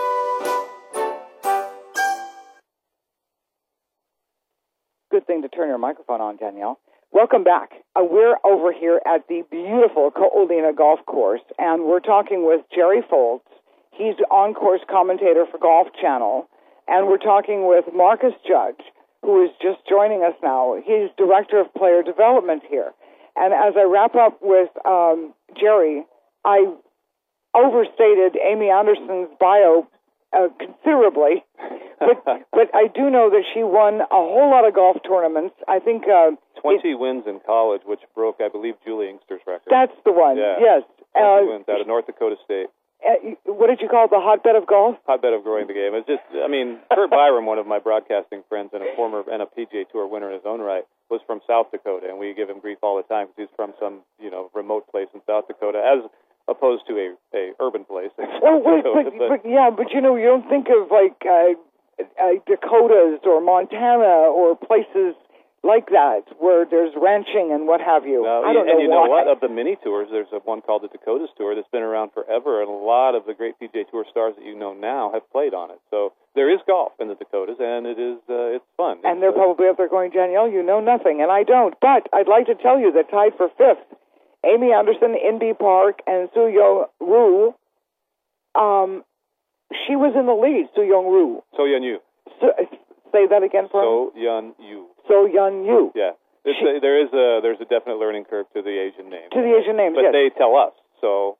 Good thing to turn your microphone on, Danielle. Welcome back. Uh, we're over here at the beautiful Ko'olina Golf Course, and we're talking with Jerry Foltz. He's on-course commentator for Golf Channel, and we're talking with Marcus Judge, who is just joining us now. He's Director of Player Development here. And as I wrap up with um, Jerry, I overstated Amy Anderson's bio uh, considerably, but but I do know that she won a whole lot of golf tournaments. I think uh, twenty it, wins in college, which broke, I believe, Julie Inkster's record. That's the one. Yeah. Yes, twenty uh, wins out of North Dakota State. Uh, what did you call it? The hotbed of golf? Hotbed of growing the game. It's just, I mean, Kurt Byram, one of my broadcasting friends and a former and a P G A Tour winner in his own right, was from South Dakota, and we give him grief all the time because he's from some, you know, remote place in South Dakota, as opposed to a, a urban place. Well, wait, but, but, but yeah, but you know, you don't think of like uh, uh, Dakotas or Montana or places like that where there's ranching and what have you. No, I don't and know you why. know what? Of the mini tours, there's a one called the Dakotas Tour that's been around forever, and a lot of the great P G A Tour stars that you know now have played on it. So there is golf in the Dakotas, and it is uh, it's fun. And it's, they're uh, probably up there going, Danielle, you know nothing, and I don't. But I'd like to tell you that tied for fifth, Amy Anderson, Inbee Park, and Soo Young Roo. Um, she was in the lead, Soo Young Roo. So Yun Yu. So, say that again for So Yun Yu. So Yun Yu. Yeah. There's a, there is a there's a definite learning curve to the Asian names. To the Asian names, but yes. they tell us. So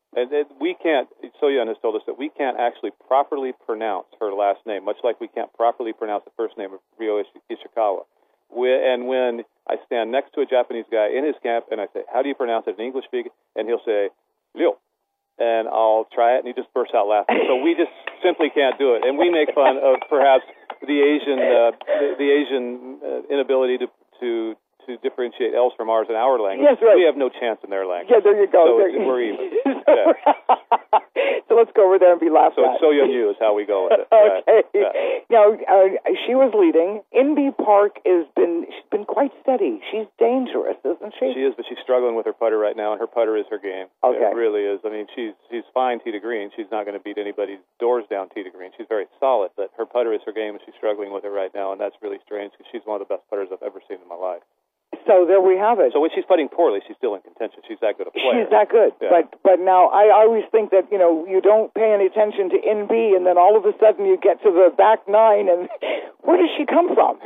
And it, we can't, Soyeon has told us that we can't actually properly pronounce her last name, much like we can't properly pronounce the first name of Ryo Ishikawa. We, and when I stand next to a Japanese guy in his camp and I say, how do you pronounce it in English speaking? And he'll say, Ryo. And I'll try it, and he just bursts out laughing. So we just simply can't do it. And we make fun of perhaps the Asian uh, the, the Asian uh, inability to, to to differentiate L's from R's in our language. Yes, right. We have no chance in their language. Yeah, there you go. So there, it's, we're even. so, Yeah. so let's go over there and be laughed So at. it's Soyeon Yu is how we go with it. Okay. Yeah. Now, uh, she was leading. Inbee Park has been she's been quite steady. She's dangerous, isn't she? She is, but she's struggling with her putter right now, and her putter is her game. Okay. It really is. I mean, she's she's fine tee to green. She's not going to beat anybody's doors down tee to green. She's very solid, but her putter is her game, and she's struggling with it right now, and that's really strange because she's one of the best putters I've ever seen in my life. So there we have it. So when she's putting poorly, she's still in contention. She's that good a player. She's that good. Yeah. But but now I always think that, you know, you don't pay any attention to N B, and then all of a sudden you get to the back nine, and where does she come from?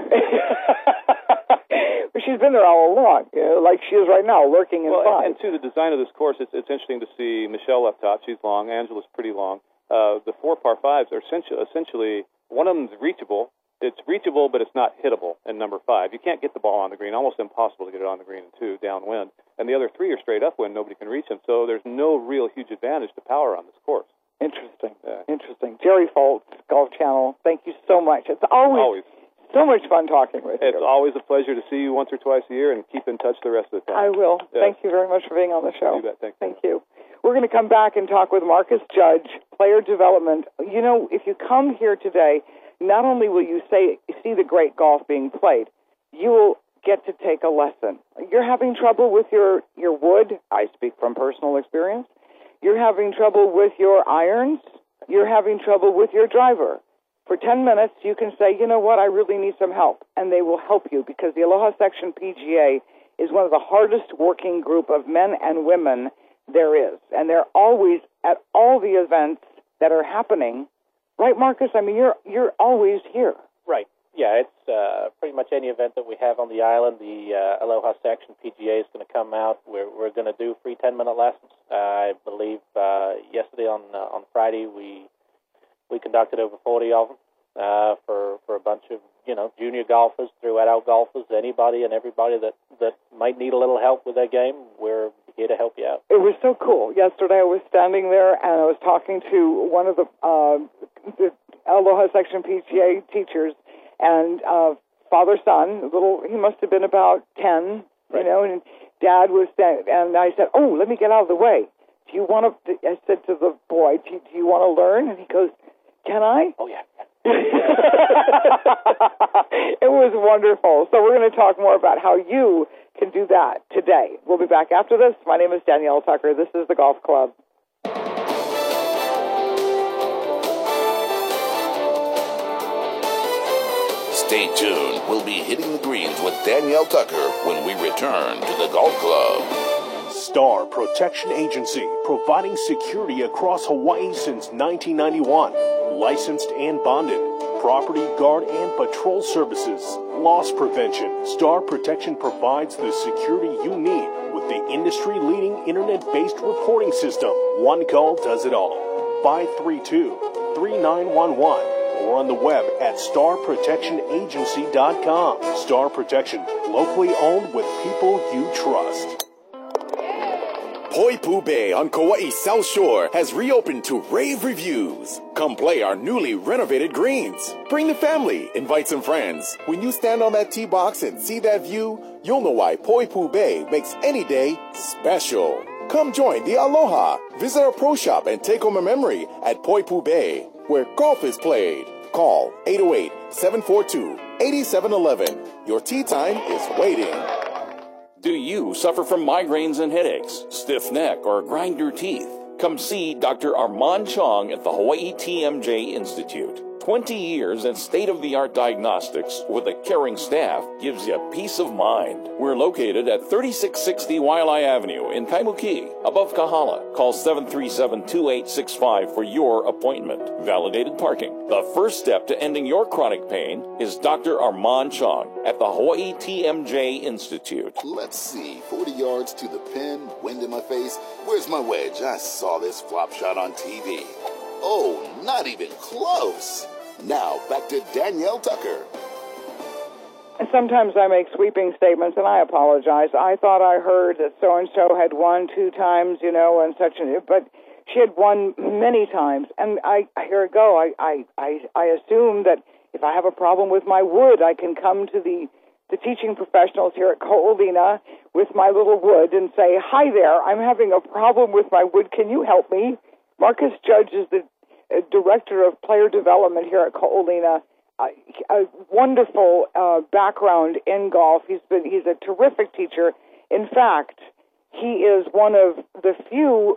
She's been there all along, you know, like she is right now, lurking in well, five. And, and to the design of this course, it's, it's interesting to see Michelle up top. She's long. Angela's pretty long. Uh, the four par fives are essentially, essentially, one of them's reachable. It's reachable, but it's not hittable in number five. You can't get the ball on the green. Almost impossible to get it on the green in two, downwind. And the other three are straight upwind. Nobody can reach them. So there's no real huge advantage to power on this course. Interesting. Yeah. Interesting. Jerry Foltz, Golf Channel, thank you so much. It's always, always. so much fun talking with it's you. It's always a pleasure to see you once or twice a year and keep in touch the rest of the time. I will. Yeah. Thank you very much for being on the show. You bet. Thank you. Thank you. We're going to come back and talk with Marcus Judge, player development. You know, if you come here today, not only will you say, see the great golf being played, you will get to take a lesson. You're having trouble with your, your wood. I speak from personal experience. You're having trouble with your irons. You're having trouble with your driver. For ten minutes, you can say, you know what, I really need some help. And they will help you because the Aloha Section P G A is one of the hardest working group of men and women there is. And they're always at all the events that are happening. Right, Marcus? I mean, you're you're always here. Right. Yeah, it's uh, pretty much any event that we have on the island. The uh, Aloha Section P G A is going to come out. We're we're going to do free ten-minute lessons. Uh, I believe uh, yesterday on uh, on Friday we we conducted over forty of them uh, for for a bunch of you know junior golfers through adult golfers, anybody and everybody that that might need a little help with their game. We're here to help you out. It was so cool. Yesterday I was standing there and I was talking to one of the, uh, the Aloha Section P G A teachers, and uh, father-son, little, he must have been about ten, right. you know, and Dad was standing, and I said, oh, let me get out of the way. Do you want to, I said to the boy, do, do you want to learn? And he goes, can I? Oh, yeah. It was wonderful. So we're going to talk more about how you can do that today. We'll be back after this. My name is Danielle Tucker. This is the Golf Club. Stay tuned. We'll be hitting the greens with Danielle Tucker when we return to the Golf Club. Star Protection Agency, providing security across Hawaii since nineteen ninety-one. Licensed and bonded. Property guard and patrol services. Loss prevention. Star Protection provides the security you need with the industry-leading internet-based reporting system. One call does it all. five three two, three nine one one or on the web at star protection agency dot com. Star Protection, locally owned with people you trust. Poipu Bay on Kauai's South Shore has reopened to rave reviews. Come play our newly renovated greens. Bring the family, invite some friends. When you stand on that tee box and see that view, you'll know why Poipu Bay makes any day special. Come join the Aloha. Visit our pro shop and take home a memory at Poipu Bay, where golf is played. Call eight oh eight, seven four two, eight seven one one. Your tee time is waiting. Do you suffer from migraines and headaches, stiff neck, or grind your teeth? Come see Doctor Armand Chong at the Hawaii T M J Institute. twenty years in state-of-the-art diagnostics with a caring staff gives you peace of mind. We're located at thirty-six sixty Waialae Avenue in Kaimuki, above Kahala. Call seven three seven, two eight six five for your appointment. Validated parking. The first step to ending your chronic pain is Doctor Armand Chong at the Hawaii T M J Institute. Let's see, forty yards to the pin, wind in my face. Where's my wedge? I saw this flop shot on T V. Oh, not even close. Now, back to Danielle Tucker. And sometimes I make sweeping statements, and I apologize. I thought I heard that so-and-so had won two times, you know, and such, and but she had won many times. And I, here I go. I, I, I, I assume that if I have a problem with my wood, I can come to the, the teaching professionals here at Ko'olina with my little wood and say, hi there, I'm having a problem with my wood. Can you help me? Marcus Judge is the uh, director of player development here at Ko'olina. Uh, a wonderful uh, background in golf. He's been he's a terrific teacher. In fact, he is one of the few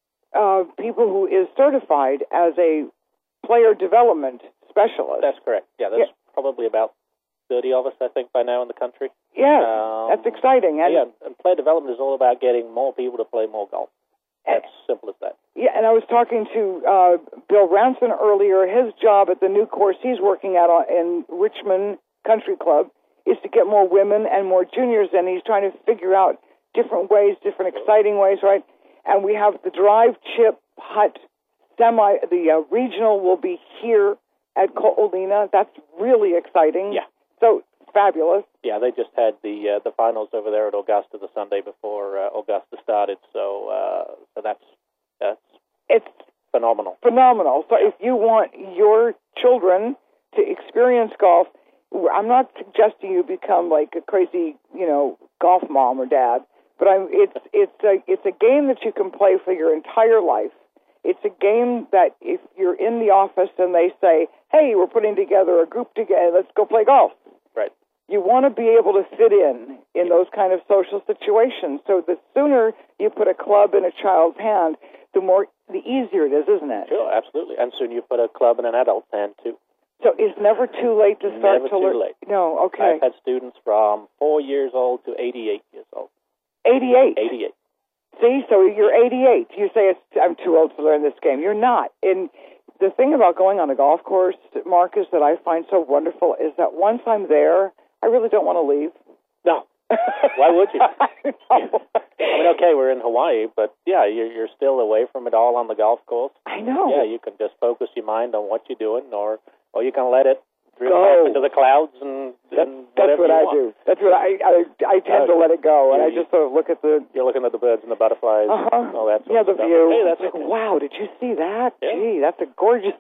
uh, people who is certified as a player development specialist. That's correct. Yeah, there's yeah. probably about thirty of us, I think, by now in the country. Yeah, um, that's exciting. And yeah, and player development is all about getting more people to play more golf. That's simple as that. Yeah, and I was talking to uh, Bill Ranson earlier. His job at the new course he's working at in Richmond Country Club is to get more women and more juniors in. He's trying to figure out different ways, different exciting ways, right? And we have the drive, chip, putt, semi, the uh, regional will be here at Ko'olina. That's really exciting. Yeah. So fabulous. Yeah, they just had the uh, the finals over there at Augusta the Sunday before uh, Augusta started. So uh, so that's that's it's phenomenal. Phenomenal. So if you want your children to experience golf, I'm not suggesting you become like a crazy, you know, golf mom or dad, but I'm it's it's a it's a game that you can play for your entire life. It's a game that if you're in the office and they say, "Hey, we're putting together a group together, let's go play golf." Right. You want to be able to fit in in those kind of social situations. So the sooner you put a club in a child's hand, the more the easier it is, isn't it? Sure, absolutely. And soon you put a club in an adult's hand too. So it's never too late to start never to learn. learn. Late. No, okay. I've had students from four years old to eighty-eight years old. eighty-eight. eighty-eight. See, so you're eighty-eight. You say it's, I'm too old to learn this game. You're not. And the thing about going on a golf course, Marcus, that I find so wonderful is that once I'm there, I really don't want to leave. No. Why would you? I, I mean, okay, we're in Hawaii, but yeah, you're, you're still away from it all on the golf course. I know. Yeah, you can just focus your mind on what you're doing, or or you can let it drift go off into the clouds and, that, and that's whatever what you I want. do. That's what I I, I tend Uh, to let it go, and you, I just sort of look at the. You're looking at the birds and the butterflies. Uh-huh. And all that sort yeah, of the stuff. view. Hey, that's like, okay. wow, did you see that? Yeah. Gee, that's a gorgeous.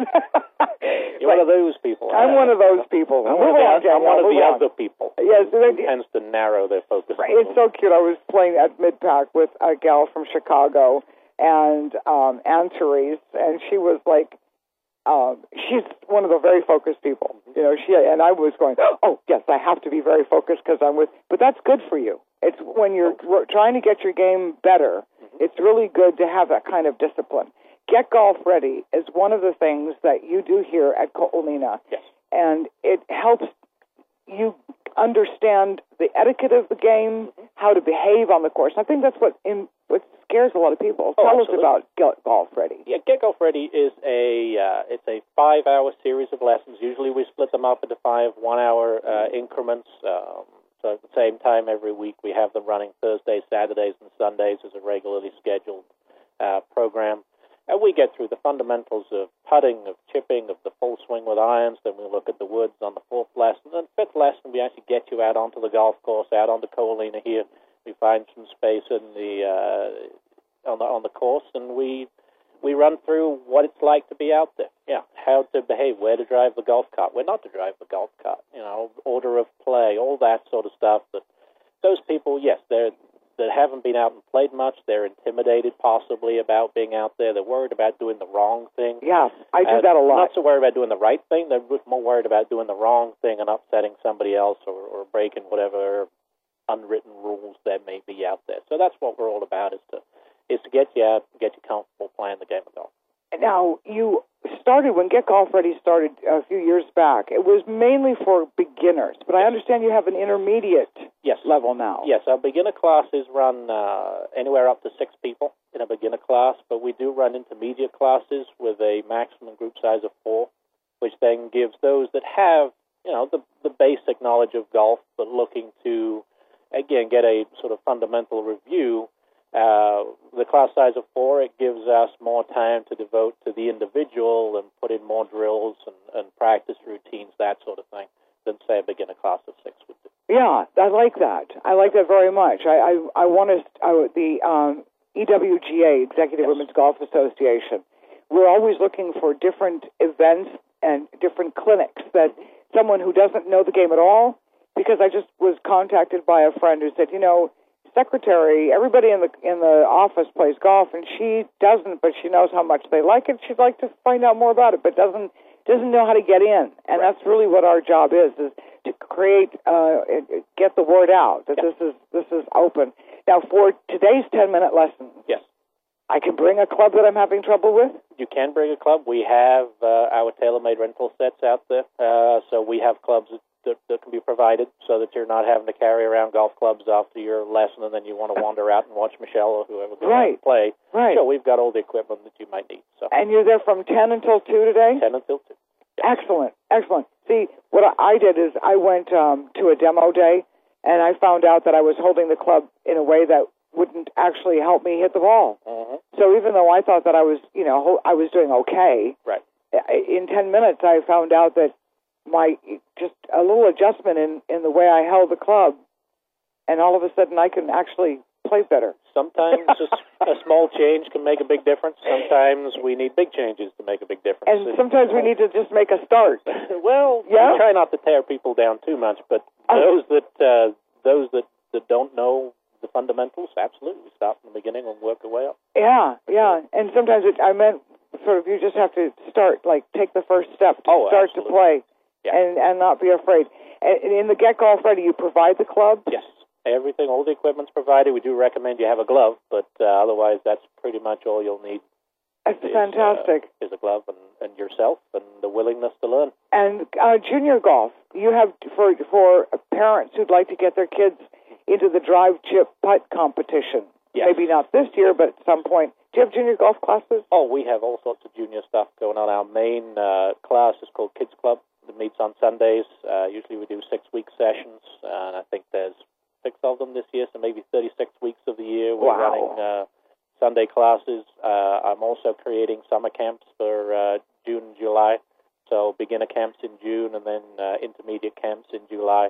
You're one of those people. I'm one of those people. I'm Move one of the, on, I'm Danielle, one of move the on. other people. Yes, who tends to narrow their focus. Right. It's so cute. I was playing at Mid-Pac with a gal from Chicago, and um, Ann Therese, and she was like, um, she's one of the very focused people. You know, she and I was going, oh yes, I have to be very focused because I'm with. But that's good for you. It's when you're trying to get your game better. Mm-hmm. It's really good to have that kind of discipline. Get Golf Ready is one of the things that you do here at Ko'olina. Yes. And it helps you understand the etiquette of the game, mm-hmm. how to behave on the course. I think that's what in, what scares a lot of people. Oh, Tell absolutely. us about Get Golf Ready. Yeah, Get Golf Ready is a uh, it's a five-hour series of lessons. Usually we split them up into five one-hour uh, increments. Um, so at the same time every week we have them running Thursdays, Saturdays, and Sundays as a regularly scheduled uh, program. And we get through the fundamentals of putting, of chipping, of the full swing with irons. Then we look at the woods on the fourth lesson. And fifth lesson, we actually get you out onto the golf course, out onto Ko'olina here. We find some space in the uh, on the on the course, and we we run through what it's like to be out there. Yeah, how to behave, where to drive the golf cart, where not to drive the golf cart. You know, order of play, all that sort of stuff. That those people, yes, they're. that haven't been out and played much, they're intimidated possibly about being out there. They're worried about doing the wrong thing. Yeah, I do uh, that a lot. Not so worried about doing the right thing. They're more worried about doing the wrong thing and upsetting somebody else or, or breaking whatever unwritten rules there may be out there. So that's what we're all about, is to is to get you out, get you comfortable playing the game of golf. Now, you started when Get Golf Ready started a few years back, it was mainly for beginners, but I understand you have an intermediate yes. level now. Yes, our beginner classes run uh, anywhere up to six people in a beginner class, but we do run intermediate classes with a maximum group size of four, which then gives those that have, you know, the, the basic knowledge of golf, but looking to, again, get a sort of fundamental review. Uh, the class size of four, it gives us more time to devote to the individual and put in more drills and, and practice routines, that sort of thing, than, say, a beginner class of six would do. Yeah, I like that. I like that very much. I I, I want to, I, the um, E W G A, Executive yes. Women's Golf Association, we're always looking for different events and different clinics that someone who doesn't know the game at all, because I just was contacted by a friend who said, you know, secretary, everybody in the in the office plays golf, and she doesn't, but she knows how much they like it. She'd like to find out more about it, but doesn't doesn't know how to get in. And right. that's really what our job is: is to create, uh, get the word out that yeah. this is this is open. Now, for today's ten minute lesson, yes, I can bring a club that I'm having trouble with. You can bring a club. We have uh, our tailor-made rental sets out there, uh, so we have clubs that That, that can be provided so that you're not having to carry around golf clubs after your lesson and then you want to wander out and watch Michelle or whoever goes right. out and play. Right. So we've got all the equipment that you might need. So. And you're there from ten until two today? ten until two. Yes. Excellent. Excellent. See, what I did is I went um, to a demo day, and I found out that I was holding the club in a way that wouldn't actually help me hit the ball. Mm-hmm. So even though I thought that I was, you know, I was doing okay, right. in ten minutes I found out that my just a little adjustment in, in the way I held the club, and all of a sudden I can actually play better. Sometimes just a small change can make a big difference. Sometimes we need big changes to make a big difference. And sometimes we need to just make a start. Well, yeah? we try not to tear people down too much, but those that uh, those that, that don't know the fundamentals, absolutely start from the beginning and work our way up. Yeah, yeah. And sometimes it, I meant sort of you just have to start, like take the first step to oh, start absolutely. to play. Yeah. And, and not be afraid. And in the Get Golf Ready, you provide the club? Yes. Everything, all the equipment's provided. We do recommend you have a glove, but uh, otherwise that's pretty much all you'll need. That's is, fantastic. Uh, is a glove and, and yourself and the willingness to learn. And uh, junior golf, you have, for, for parents who'd like to get their kids into the drive, chip, putt competition. Yes. Maybe not this year, but at some point. Do you have junior golf classes? Oh, we have all sorts of junior stuff going on. Our main uh, class is called Kids Club. It meets on Sundays. Uh, usually we do six-week sessions, and I think there's six of them this year, so maybe thirty-six weeks of the year we're wow. running uh, Sunday classes. Uh, I'm also creating summer camps for uh, June and July, so beginner camps in June and then uh, intermediate camps in July.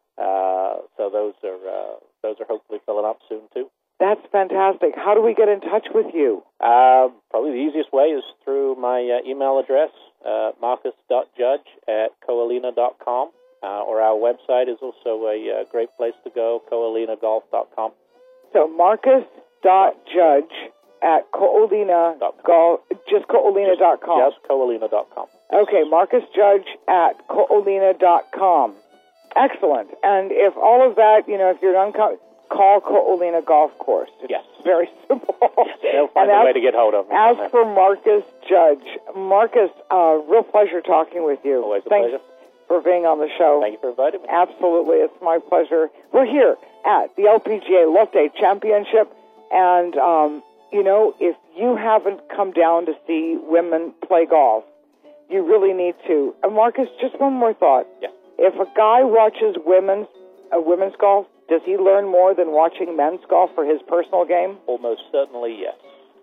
Uh, so those are uh, those are hopefully filling up soon too. That's fantastic. How do we get in touch with you? Uh, probably the easiest way is through my uh, email address, uh, marcus dot judge at coalina dot com, uh, or our website is also a uh, great place to go, coalina golf dot com. So marcus dot judge at coalina golf, just coalina dot com. Just coalina dot com. Okay, Marcus Judge at coalina dot com. Excellent. And if all of that, you know, if you're uncomfortable, call Coalina Golf Course. It's yes. very simple. They'll find and a as, way to get hold of me. As for Marcus Judge, Marcus, uh, real pleasure talking with you. Always a Thanks pleasure. for being on the show. Thank you for inviting me. Absolutely. It's my pleasure. We're here at the L P G A Lotte Championship, and, um, you know, if you haven't come down to see women play golf, you really need to. And Marcus, just one more thought. Yes. If a guy watches women's uh, women's golf, does he learn more than watching men's golf for his personal game? Almost certainly, yes.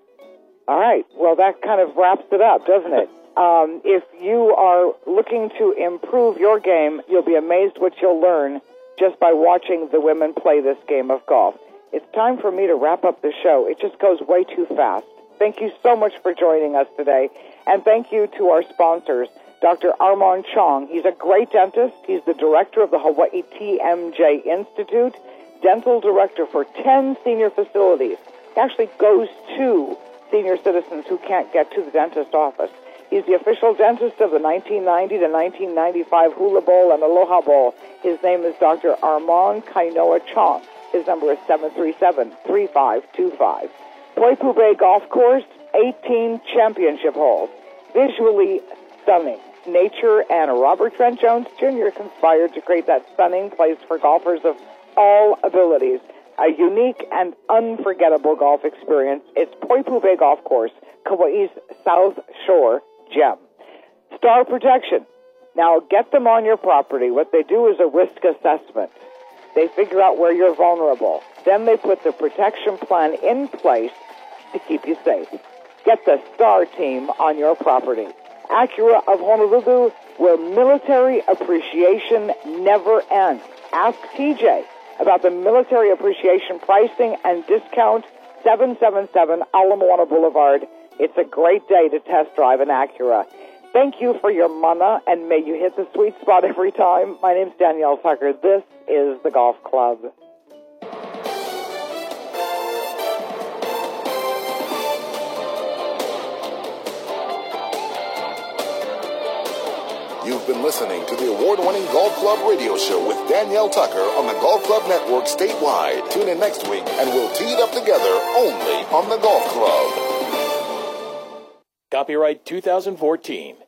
All right. Well, that kind of wraps it up, doesn't it? um, if you are looking to improve your game, you'll be amazed what you'll learn just by watching the women play this game of golf. It's time for me to wrap up the show. It just goes way too fast. Thank you so much for joining us today. And thank you to our sponsors, Doctor Armand Chong. He's a great dentist. He's the director of the Hawaii T M J Institute, dental director for ten senior facilities. He actually goes to senior citizens who can't get to the dentist office. He's the official dentist of the nineteen ninety to nineteen ninety-five Hula Bowl and Aloha Bowl. His name is Doctor Armand Kainoa Chong. His number is seven three seven, three five two five. Poipu Bay Golf Course, eighteen championship holes. Visually stunning. Nature and Robert Trent Jones Junior conspired to create that stunning place for golfers of all abilities. A unique and unforgettable golf experience. It's Poipu Bay Golf Course, Kauai's South Shore gem. Star Protection. Now, get them on your property. What they do is a risk assessment. They figure out where you're vulnerable. Then they put the protection plan in place to keep you safe. Get the Star Team on your property. Acura of Honolulu, where military appreciation never ends. Ask T J about the military appreciation pricing and discount, seven seven seven Ala Moana Boulevard. It's a great day to test drive an Acura. Thank you for your mana, and may you hit the sweet spot every time. My name's Danielle Tucker. This is the Golf Club. You've been listening to the award-winning Golf Club radio show with Danielle Tucker on the Golf Club Network statewide. Tune in next week and we'll tee it up together only on the Golf Club. Copyright two thousand fourteen.